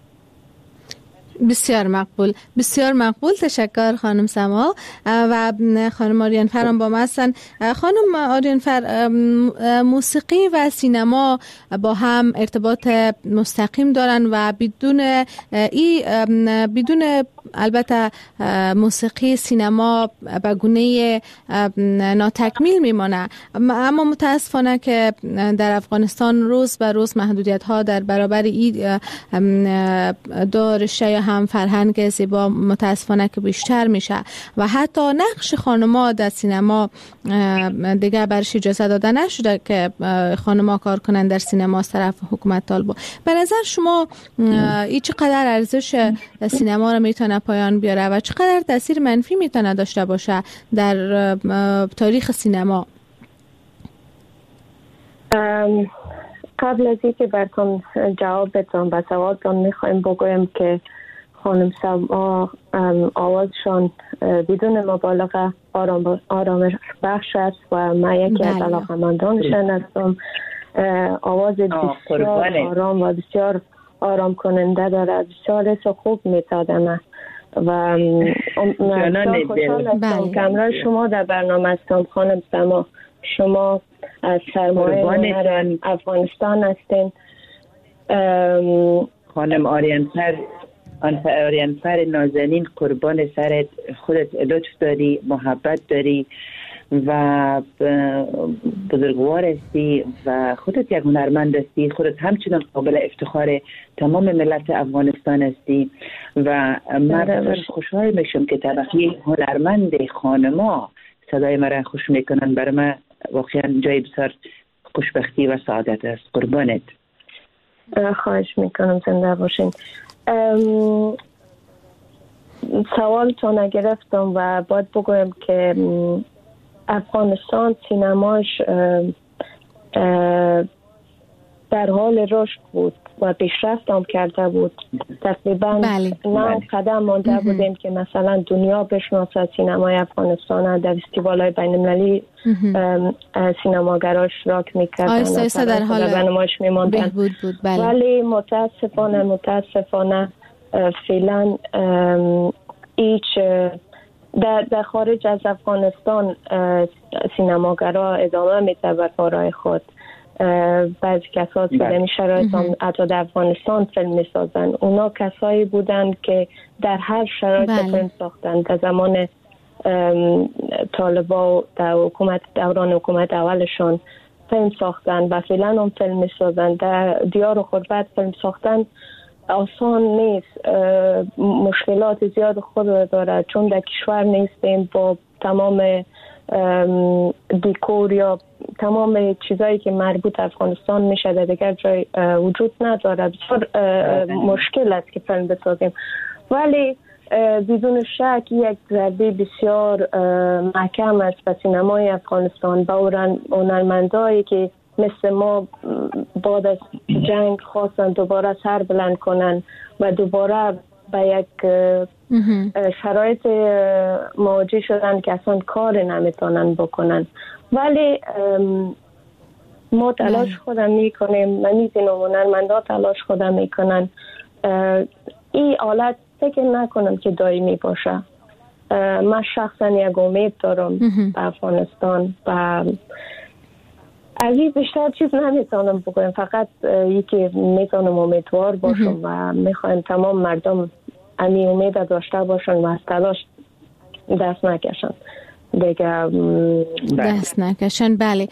بسیار مقبول، بسیار مقبول. تشکر خانم سما. و خانم آریان فر هم با ما هستن. خانم آریان فر، موسیقی و سینما با هم ارتباط مستقیم دارن و بدون ای بدون البته موسیقی سینما به گونه ناتکمیل میمانه، اما متاسفانه که در افغانستان روز به روز محدودیت ها در برابر این دو رشته هم فرهنگ زیبا متاسفانه که بیشتر میشه و حتی نقش خانم‌ها در سینما دیگه برش اجازه داده نشده که خانم‌ها کار کنند در سینما از طرف حکومت طالبان. به نظر شما این چقدر ارزش سینما رو میتونه پایان بیاره و چقدر تاثیر منفی میتونه داشته باشه در تاریخ سینما؟ قبل از اینکه براتون جواب بدم به سوالتون میخوایم بگویم که خانم سما آوازشان بدون مبالغه آرام آرامش بخش است و من یکی از علاقه‌مندانشان هستم. آواز بسیار آرام و بسیار آرام کننده داره، بسیار حس خوب میتادنه و من خوشحال هستم که همراه شما در برنامه هستم. خانم سما، شما از سرمایه افغانستان هستین. خانم آریان فر انفر نازنین، قربان سرت، خودت لطف داری، محبت داری و بزرگوار هستی و خودت یک هنرمند هستی. خودت همچنان قابل افتخار تمام ملت افغانستان هستی و من بسیار خوشحال میشم که طبقه هنرمند خانما صدای مرا خوش میکنن. برای من واقعا جای بسیار خوشبختی و سعادت است. قربانت. خواهش میکنم، زنده باشین. سوال تو نگرفتم و باید بگویم که افغانستان سینماش در حال رشد بود و پیشرفت هم کرده بود. تقریبا نه قدم مانده بودیم که مثلا دنیا بشناسه سینمای افغانستان. در فستیوال‌های بین‌المللی سینماگرها اشتراک می‌کردن، آیسته آیسته در حال بهبود بود. بله. ولی متاسفانه متاسفانه فعلا هیچ در, در خارج از افغانستان سینماگرها ادامه میده به کارهای خود. بعضی کسا که در شرایط هم حتی در افغانستان فیلم میسازن. اونا کسایی بودن که در هر شرایط فیلم ساختن. در زمان طالبا در حکومت دوران حکومت اولشان فیلم ساختن و فعلا هم فیلم میسازن. در دیار و غربت فیلم ساختن آسان نیست، مشکلات زیاد خود داره، چون در کشور نیستیم با تمام دیکور یا تمام چیزایی که مربوط افغانستان میشه در دیگر جای وجود نداره. بسیار مشکل است که فیلم بسازیم، ولی بدون شک یک ضربه بسیار محکم است به سینمای افغانستان، با هنرمندایی که مثل ما بعد از جنگ خواستن دوباره سر بلند کنن و دوباره به یک شرایط مواجه شدن که اصلا کار نمیتونن بکنن. ولی ما تلاش خودم میکنیم، من میدونم هنرمندا تلاش خودم میکنن. این حالت فکر نکنم که دائمی باشه. من شخصا یک امید دارم به افغانستان و از این بیشتر چیز نمیتونم بگویم، فقط یکی میتونم امیدوار باشم و میخوایم تمام مردم امی امید داشته باشن و از تلاش دست نکشن دیگه. دست نکشن. بله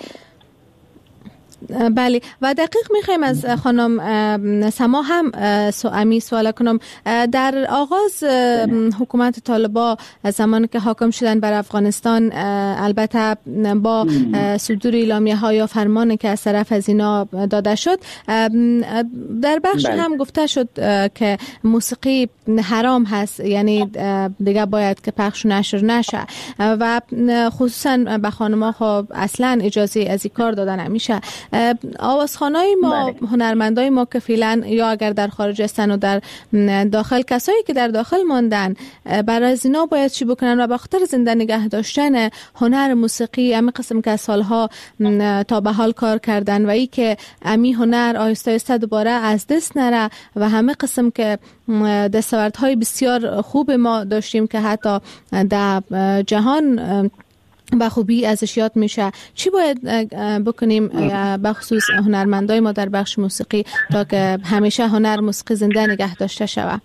بله. و دقیق میخوایم از خانم سما هم امی سوال کنم. در آغاز حکومت طالبا زمانی که حاکم شدن بر افغانستان، البته با صدور اعلامیه ها یا فرمانی که از طرف از اینا داده شد، در بخش هم گفته شد که موسیقی حرام هست، یعنی دیگه باید که پخش و نشر نشه و خصوصا به خانم‌ها خب اصلا اجازه از این کار داده نمیشه. آوازخوانای ما، هنرمندای ما که فعلا یا اگر در خارج هستن و در داخل، کسایی که در داخل ماندن، برای از اینا باید چی بکنن و به خاطر زنده نگه داشتن هنر موسیقی، امی قسم که سالها تا به حال کار کردن و ای که امی هنر آهسته آهسته دوباره از دست نره و همه قسم که دستاوردهای بسیار خوب ما داشتیم که حتی در جهان به خوبی ازش یاد میشه، چی باید بکنیم به خصوص هنرمندای ما در بخش موسیقی تا که همیشه هنر موسیقی زنده نگه داشته شود؟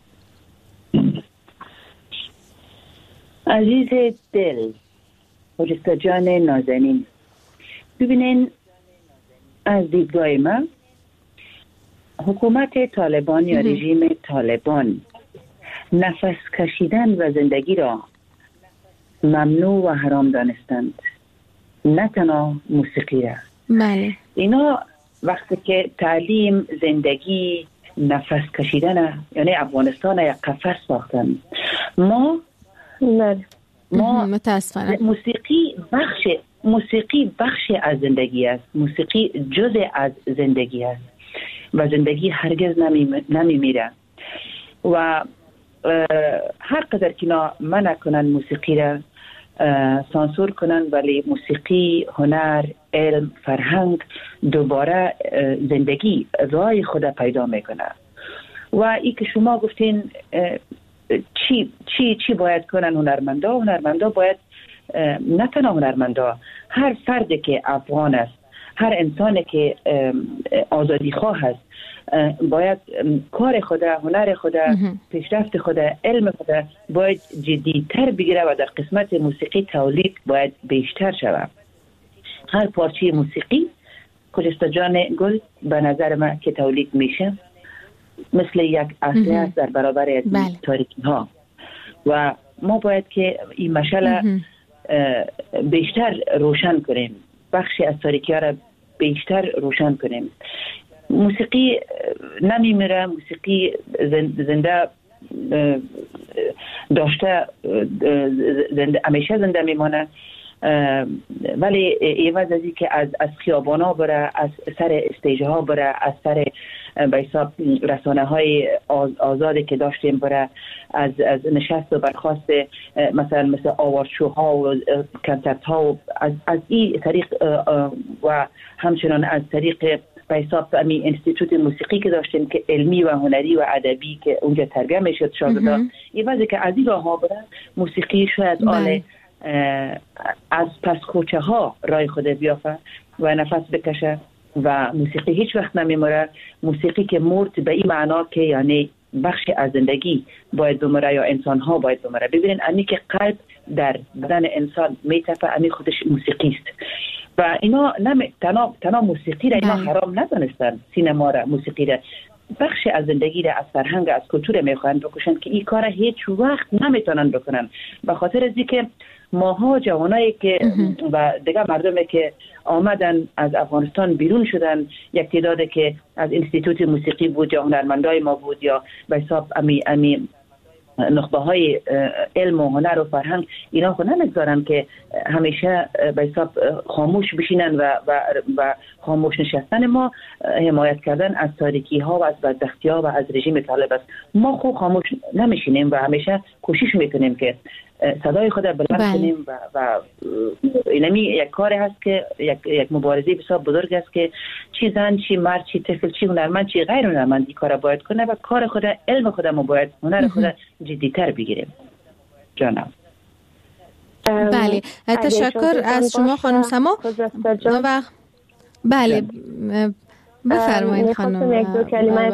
عزیز دل، خجسته جان نازنین، ببینین از دیدگاه من حکومت طالبان یا رژیم طالبان نفس کشیدن و زندگی را ممنوع و حرام دانستند، نه تنها موسیقی را. بله. اینا وقتی که تعلیم، زندگی، نفس کشیدن، یعنی افغانستان یک قفس ساختن. ما بله. ما متاسفانه موسیقی بخش موسیقی بخش از زندگی است. موسیقی جزء از زندگی است و زندگی هرگز نمی نمی میره و هر قدر که اینا منع کنن موسیقی را، سانسور کنن، ولی موسیقی، هنر، علم، فرهنگ دوباره زندگی راه خود پیدا میکنه. و ای که شما گفتین چی چی چی باید کنن هنرمندا؟ هنرمندا باید، نه تنها هنرمندا، هر فردی که افغان است، هر انسانی که آزادی خواه است، باید کار خود، هنر خود، پیشرفت خود، علم خود باید جدیتر بگیره و در قسمت موسیقی تولید باید بیشتر شود. هر پارچه موسیقی خجسته جان گل به نظر من که تولید میشه مثل یک اصل است در برابر از تاریکی ها و ما باید که این مشعل بیشتر روشن کنیم، بخشی از تاریکی ها را بیشتر روشن کنیم. موسیقی نمیمیره، موسیقی زنده داشته زنده همیشه زنده میمانه، ولی ایواز از این که از از خیابان ها بره، از سر استیج ها بره، از سر به حساب رسانه های آزادی که داشتیم بره، از از نشست و برخاست مثلا مثل آوارشوها و کنسرت ها و از از این طریق و همچنان از طریق به حساب امی انستیتوت موسیقی که داشتیم که علمی و هنری و ادبی که اونجا تربیت میشد شاگردان، ایواز که از این راه ها بره موسیقی شاید آله از پس کوچه ها رای خود بیافه و نفس بکشه و موسیقی هیچ وقت نمیمره. موسیقی که مرد به این معنا که یعنی بخشی از زندگی باید بمره یا انسان ها باید بمره. ببینین امی که قلب در بدن انسان میتفه امی خودش موسیقی است و اینا نمی... تنها, تنها موسیقی را اینا حرام ندانستن، سینما را، موسیقی را، بخشی از زندگی را، از فرهنگ، از کلتور میخوان بکشن که این کار هیچ وقت نمیتونن بکنن به خاطر از اینکه ماها جوانایی که و دیگه مردمی که آمدن از افغانستان بیرون شدن، یک تعدادی که از انستیتوت موسیقی بود یا هنرمندای ما بود یا به حساب امی امی نخبه های علم و هنر و فرهنگ، اینا خود نمیگذارن که همیشه به حساب خاموش بشینن و, و, و خاموش نشستن ما حمایت کردن از تاریکی ها و از بدبختی ها و از رژیم طالب است. ما خود خاموش نمیشینیم و همیشه کوشش میکنیم که صدای خود بلند کنیم و, و اینمی یک کار هست که یک, یک مبارزه بسیار بزرگ است که چی زن، چی مرد، چی طفل، چی هنرمند، چی غیر هنرمند این کار باید کنه و کار خود، علم خود ما باید، هنر خود جدیتر بگیریم. جانم. بله، تشکر از شما خانم سما. و بله بفرمایید خانم. یک دو کلمه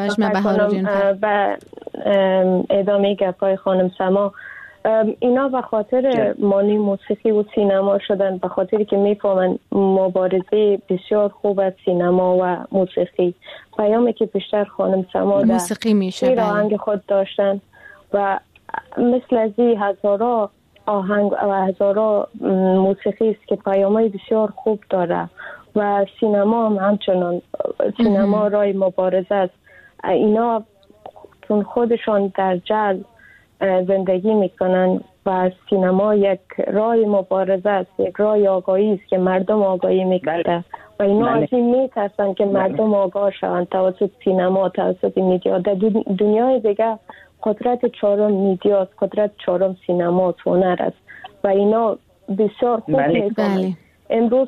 به ادامه گپای خانم سما. اینا به خاطر مانی موسیقی و سینما شدن، به خاطری که میفهمن مبارزه بسیار خوب از سینما و موسیقی. پیامی که بیشتر خانم سما موسیقی میشه در آهنگ خود داشتن و مثل از این هزارا آهنگ و هزارا موسیقی است که پیامای بسیار خوب داره و سینما هم همچنان. سینما رای مبارزه است. اینا چون خودشان در جل زندگی میکنن و سینما یک راه مبارزه است، یک راه آگاهی است که مردم آگاهی میکرده و اینا از این میترسن که مردم آگاه شوند توسط سینما، توسط میدیا. در دنیای دیگه قدرت چهارم میدیاست، قدرت چهارم سینما و هنر است و اینا بسیار خوب میکنن. امروز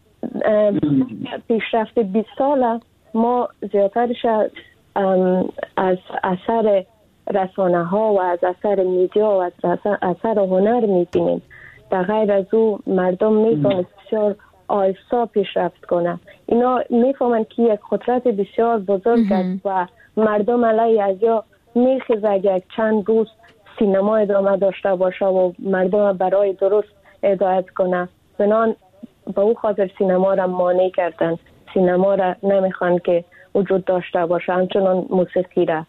پیشرفت بیست ساله ما زیادترش از اثر رسانه ها و از اثر میدیا و از اثر هنر میبینیم. در غیر از او مردم میتونن بسیار آهسته پیشرفت کنه. اینا میفهمن که یک قدرت بسیار بزرگ است و مردم علیه از یا میخیزه یک چند روز سینما ادامه داشته باشه و مردم برای درست هدایت کنه. بنان به او خاطر سینما را مانع کردن، سینما را نمیخوان که وجود داشته باشه، همچنان موسیقی را.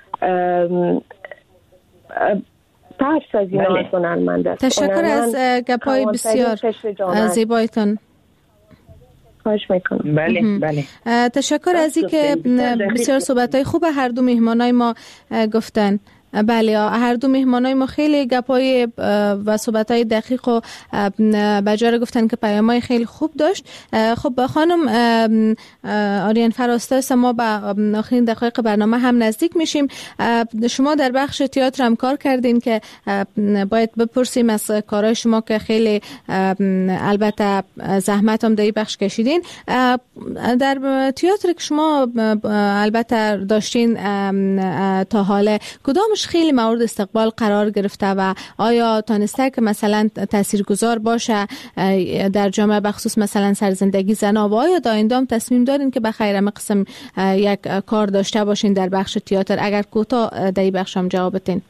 ترس از اینا هنرمند است. تشکر از گپای بسیار زیبایتان. خواهش میکنم. بله بله. تشکر از این که بسیار صحبت‌های خوب هر دو مهمانای ما گفتن. بله، هر دو مهمانای ما خیلی گپای و صحبت‌های دقیق و بجا گفتن که پیام‌های خیلی خوب داشت. خب خانم آریان فراسته، ما به آخرین دقایق برنامه هم نزدیک میشیم. شما در بخش تئاتر هم کار کردین که باید بپرسیم از کارهای شما که خیلی البته زحمت هم در این بخش کشیدین. در تئاتر که شما البته داشتین تا حال کدامش موسیقیش خیلی مورد استقبال قرار گرفته و آیا تانسته که مثلا تاثیرگذار باشه در جامعه بخصوص مثلا سرزندگی زنا و آیا دایندام تصمیم دارین که بخیر همه قسم یک کار داشته باشین در بخش تئاتر؟ اگر کوتاه در این بخش هم جواب بدین.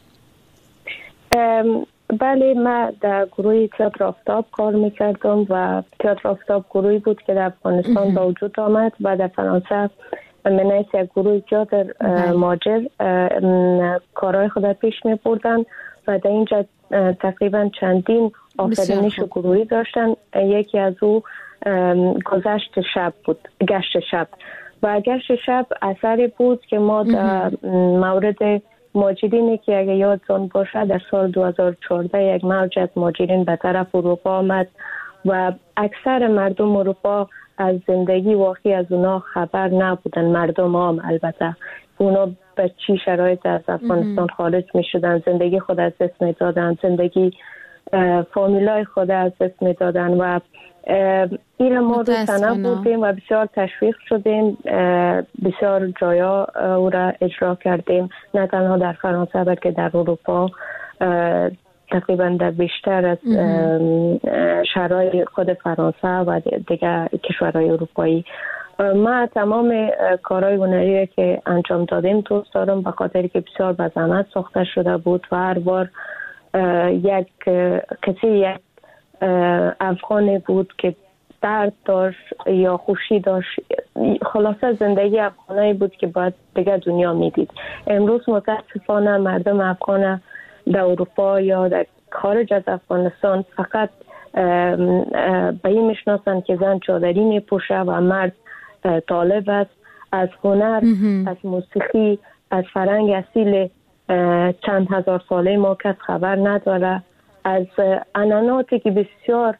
بله، من در گروه تئاتر آفتاب کار میکردم و تئاتر آفتاب گروهی بود که در افغانستان به وجود آمد و در فرانسه منیس یک گروه تئاتر ماجر کارهای خود پیش می بردن و در اینجا تقریبا چندین آفرینش گروهی داشتن. یکی از او گذشت شب بود، گشت شب و گشت شب اثری بود که ما در مورد ماجرینی که اگه یادتون باشه در سال دو هزار و چهارده یک موج از ماجرین به طرف اروپا آمد و اکثر مردم اروپا از زندگی واقعی از اونا خبر نبودن. مردم عام البته اونا به چی شرایط از افغانستان خارج می شدن، زندگی خود از دست می دادن، زندگی فامیلای خود از دست می دادن و این ما رو سنه بودیم و بسیار تشویق شدیم، بسیار جایا او را اجرا کردیم، نه تنها در فرانسه بلکه در اروپا، تقریبا در بیشتر از شهرهای خود فرانسه و دیگر کشورهای اروپایی. ما تمام کارهای هنری که انجام دادیم دوست دارم، به خاطر که بسیار به زحمت ساخته شده بود و هر بار یک کسی یک افغانی بود که درد داشت یا خوشی داشت، خلاصه زندگی افغانی بود که باید دیگه دنیا میدید. امروز متاسفانه مردم افغان در اروپا یا در خارج از افغانستان فقط به این میشناسن که زن چادری میپوشه و مرد طالب است. از هنر، از موسیقی، از فرهنگ اصیل چند هزار ساله ما کس خبر نداره، از عنعناتی که بسیار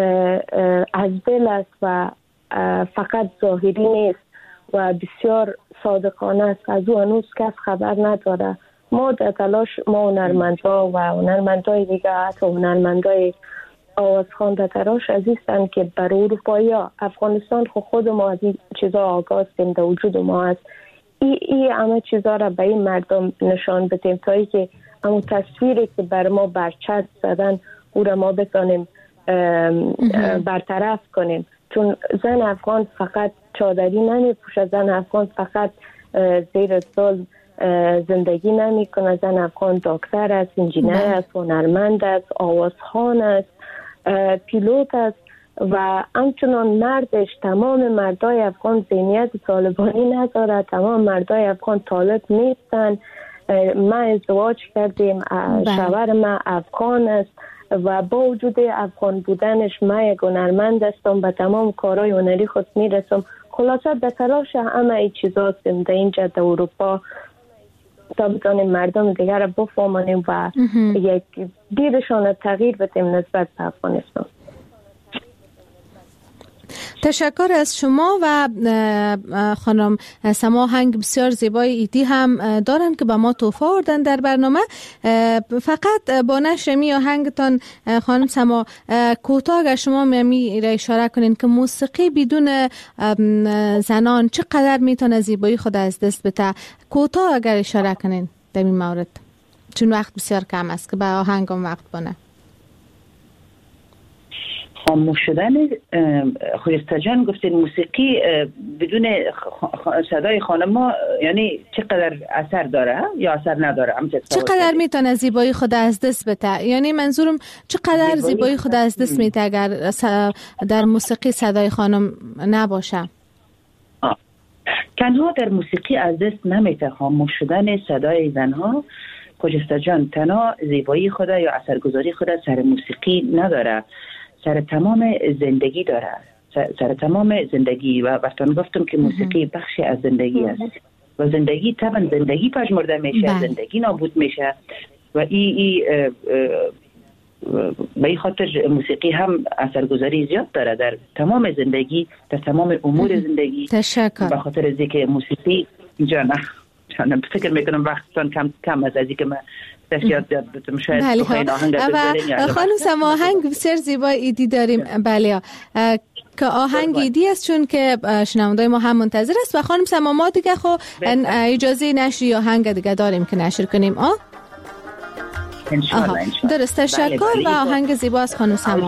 از دل است و فقط ظاهری نیست و بسیار صادقانه است، از او هنوز کس خبر نداره. ما در تلاش، ما هنرمندا و هنرمندای دیگه، حتی هنرمندای آوازخوان در تلاش عزیزن که برای اروپایی ها، افغانستان خود خود ما از این چیزا آگاهیم، در وجود ما هست، ای, ای همه چیزا را به این مردم نشان بدیم تا ای که همون تصویری که بر ما برچسب زدن او را ما بتانیم برطرف کنیم. چون زن افغان فقط چادری نمی پوشه، زن افغان فقط زیر ظلم زندگی نمی کنه، زن افغان دکتر است، انجینر است، هنرمند است، آوازخوان است، پیلوت است و همچنان مردش. تمام مردای افغان ذهنیت طالبانی نداره، تمام مردای افغان طالب نیستن. ما ازدواج کردیم، شوهر ما افغان است و با وجود افغان بودنش ما یک هنرمند هستم، به تمام کارهای هنری خود میرسم. خلاصه در تلاش همه ای چیزا هستیم در اینجا در اروپا تا بتانیم مردم دیگر را بفهمانیم و یک دیدشان تغییر بدیم نسبت به افغانستان. تشکر از شما و خانم سما آهنگ بسیار زیبای ایدی هم دارن که با ما تحفه آوردن در برنامه. فقط با نشر می آهنگتان خانم سما کوتاه اگر شما می را اشاره کنین که موسیقی بدون زنان چقدر میتونه زیبایی خود از دست بده، کوتاه اگر اشاره کنین در این مورد، چون وقت بسیار کم است که با آهنگ هم وقت بانه. خاموش شدن خویسته جان گفتین موسیقی بدون صدای خانم یعنی چقدر اثر داره یا اثر نداره؟ چقدر میتونه زیبایی خود از دست بده؟ یعنی منظورم چقدر زیبایی, زیبایی خود از دست میده اگر در موسیقی صدای خانم نباشه؟ آه. تنها در موسیقی از دست نمیده. خاموش شدن صدای زنها خویسته جان تنها زیبایی خود یا اثرگذاری خود سر موسیقی نداره، سر تمام زندگی داره، سر تمام زندگی. و وقتی گفتم که موسیقی بخشی از زندگی است و زندگی طبعا زندگی پژمرده میشه، بله. زندگی نابود میشه و ای ای به این خاطر موسیقی هم اثرگذاری زیاد داره در تمام زندگی، در تمام امور زندگی. تشکر. به خاطر از اینکه موسیقی جانا جانا فکر میکنم وقتتون کم کم از اینکه من دستیات یاد بتم شاید بله. خانم سما آهنگ بسیار زیبا ایدی داریم. بله که آهنگی دی است چون که شنوندای ما هم منتظر است. و خانم سما ما دیگه خو اجازه نشری آهنگ دیگه داریم که نشر کنیم. آه انشالله انشالله. درست، تشکر و آهنگ زیبا از خانم سما.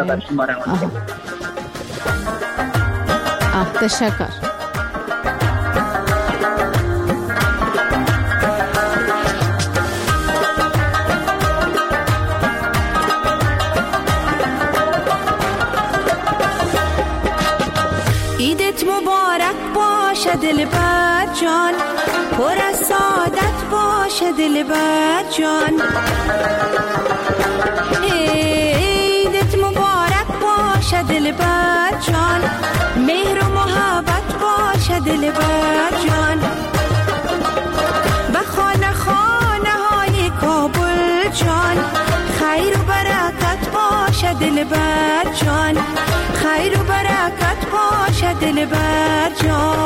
آه تشکر. عیدت مبارک باشه دلبر جان، پر از سعادت باشه دلبر جان. عیدت مبارک باشه دلبر جان، مهر و محبت باشه دلبر جان. به خانه خانه های کابل جان، خیر و برکت باشه دلبر جان، خیر و برکت باشه دلبر جان.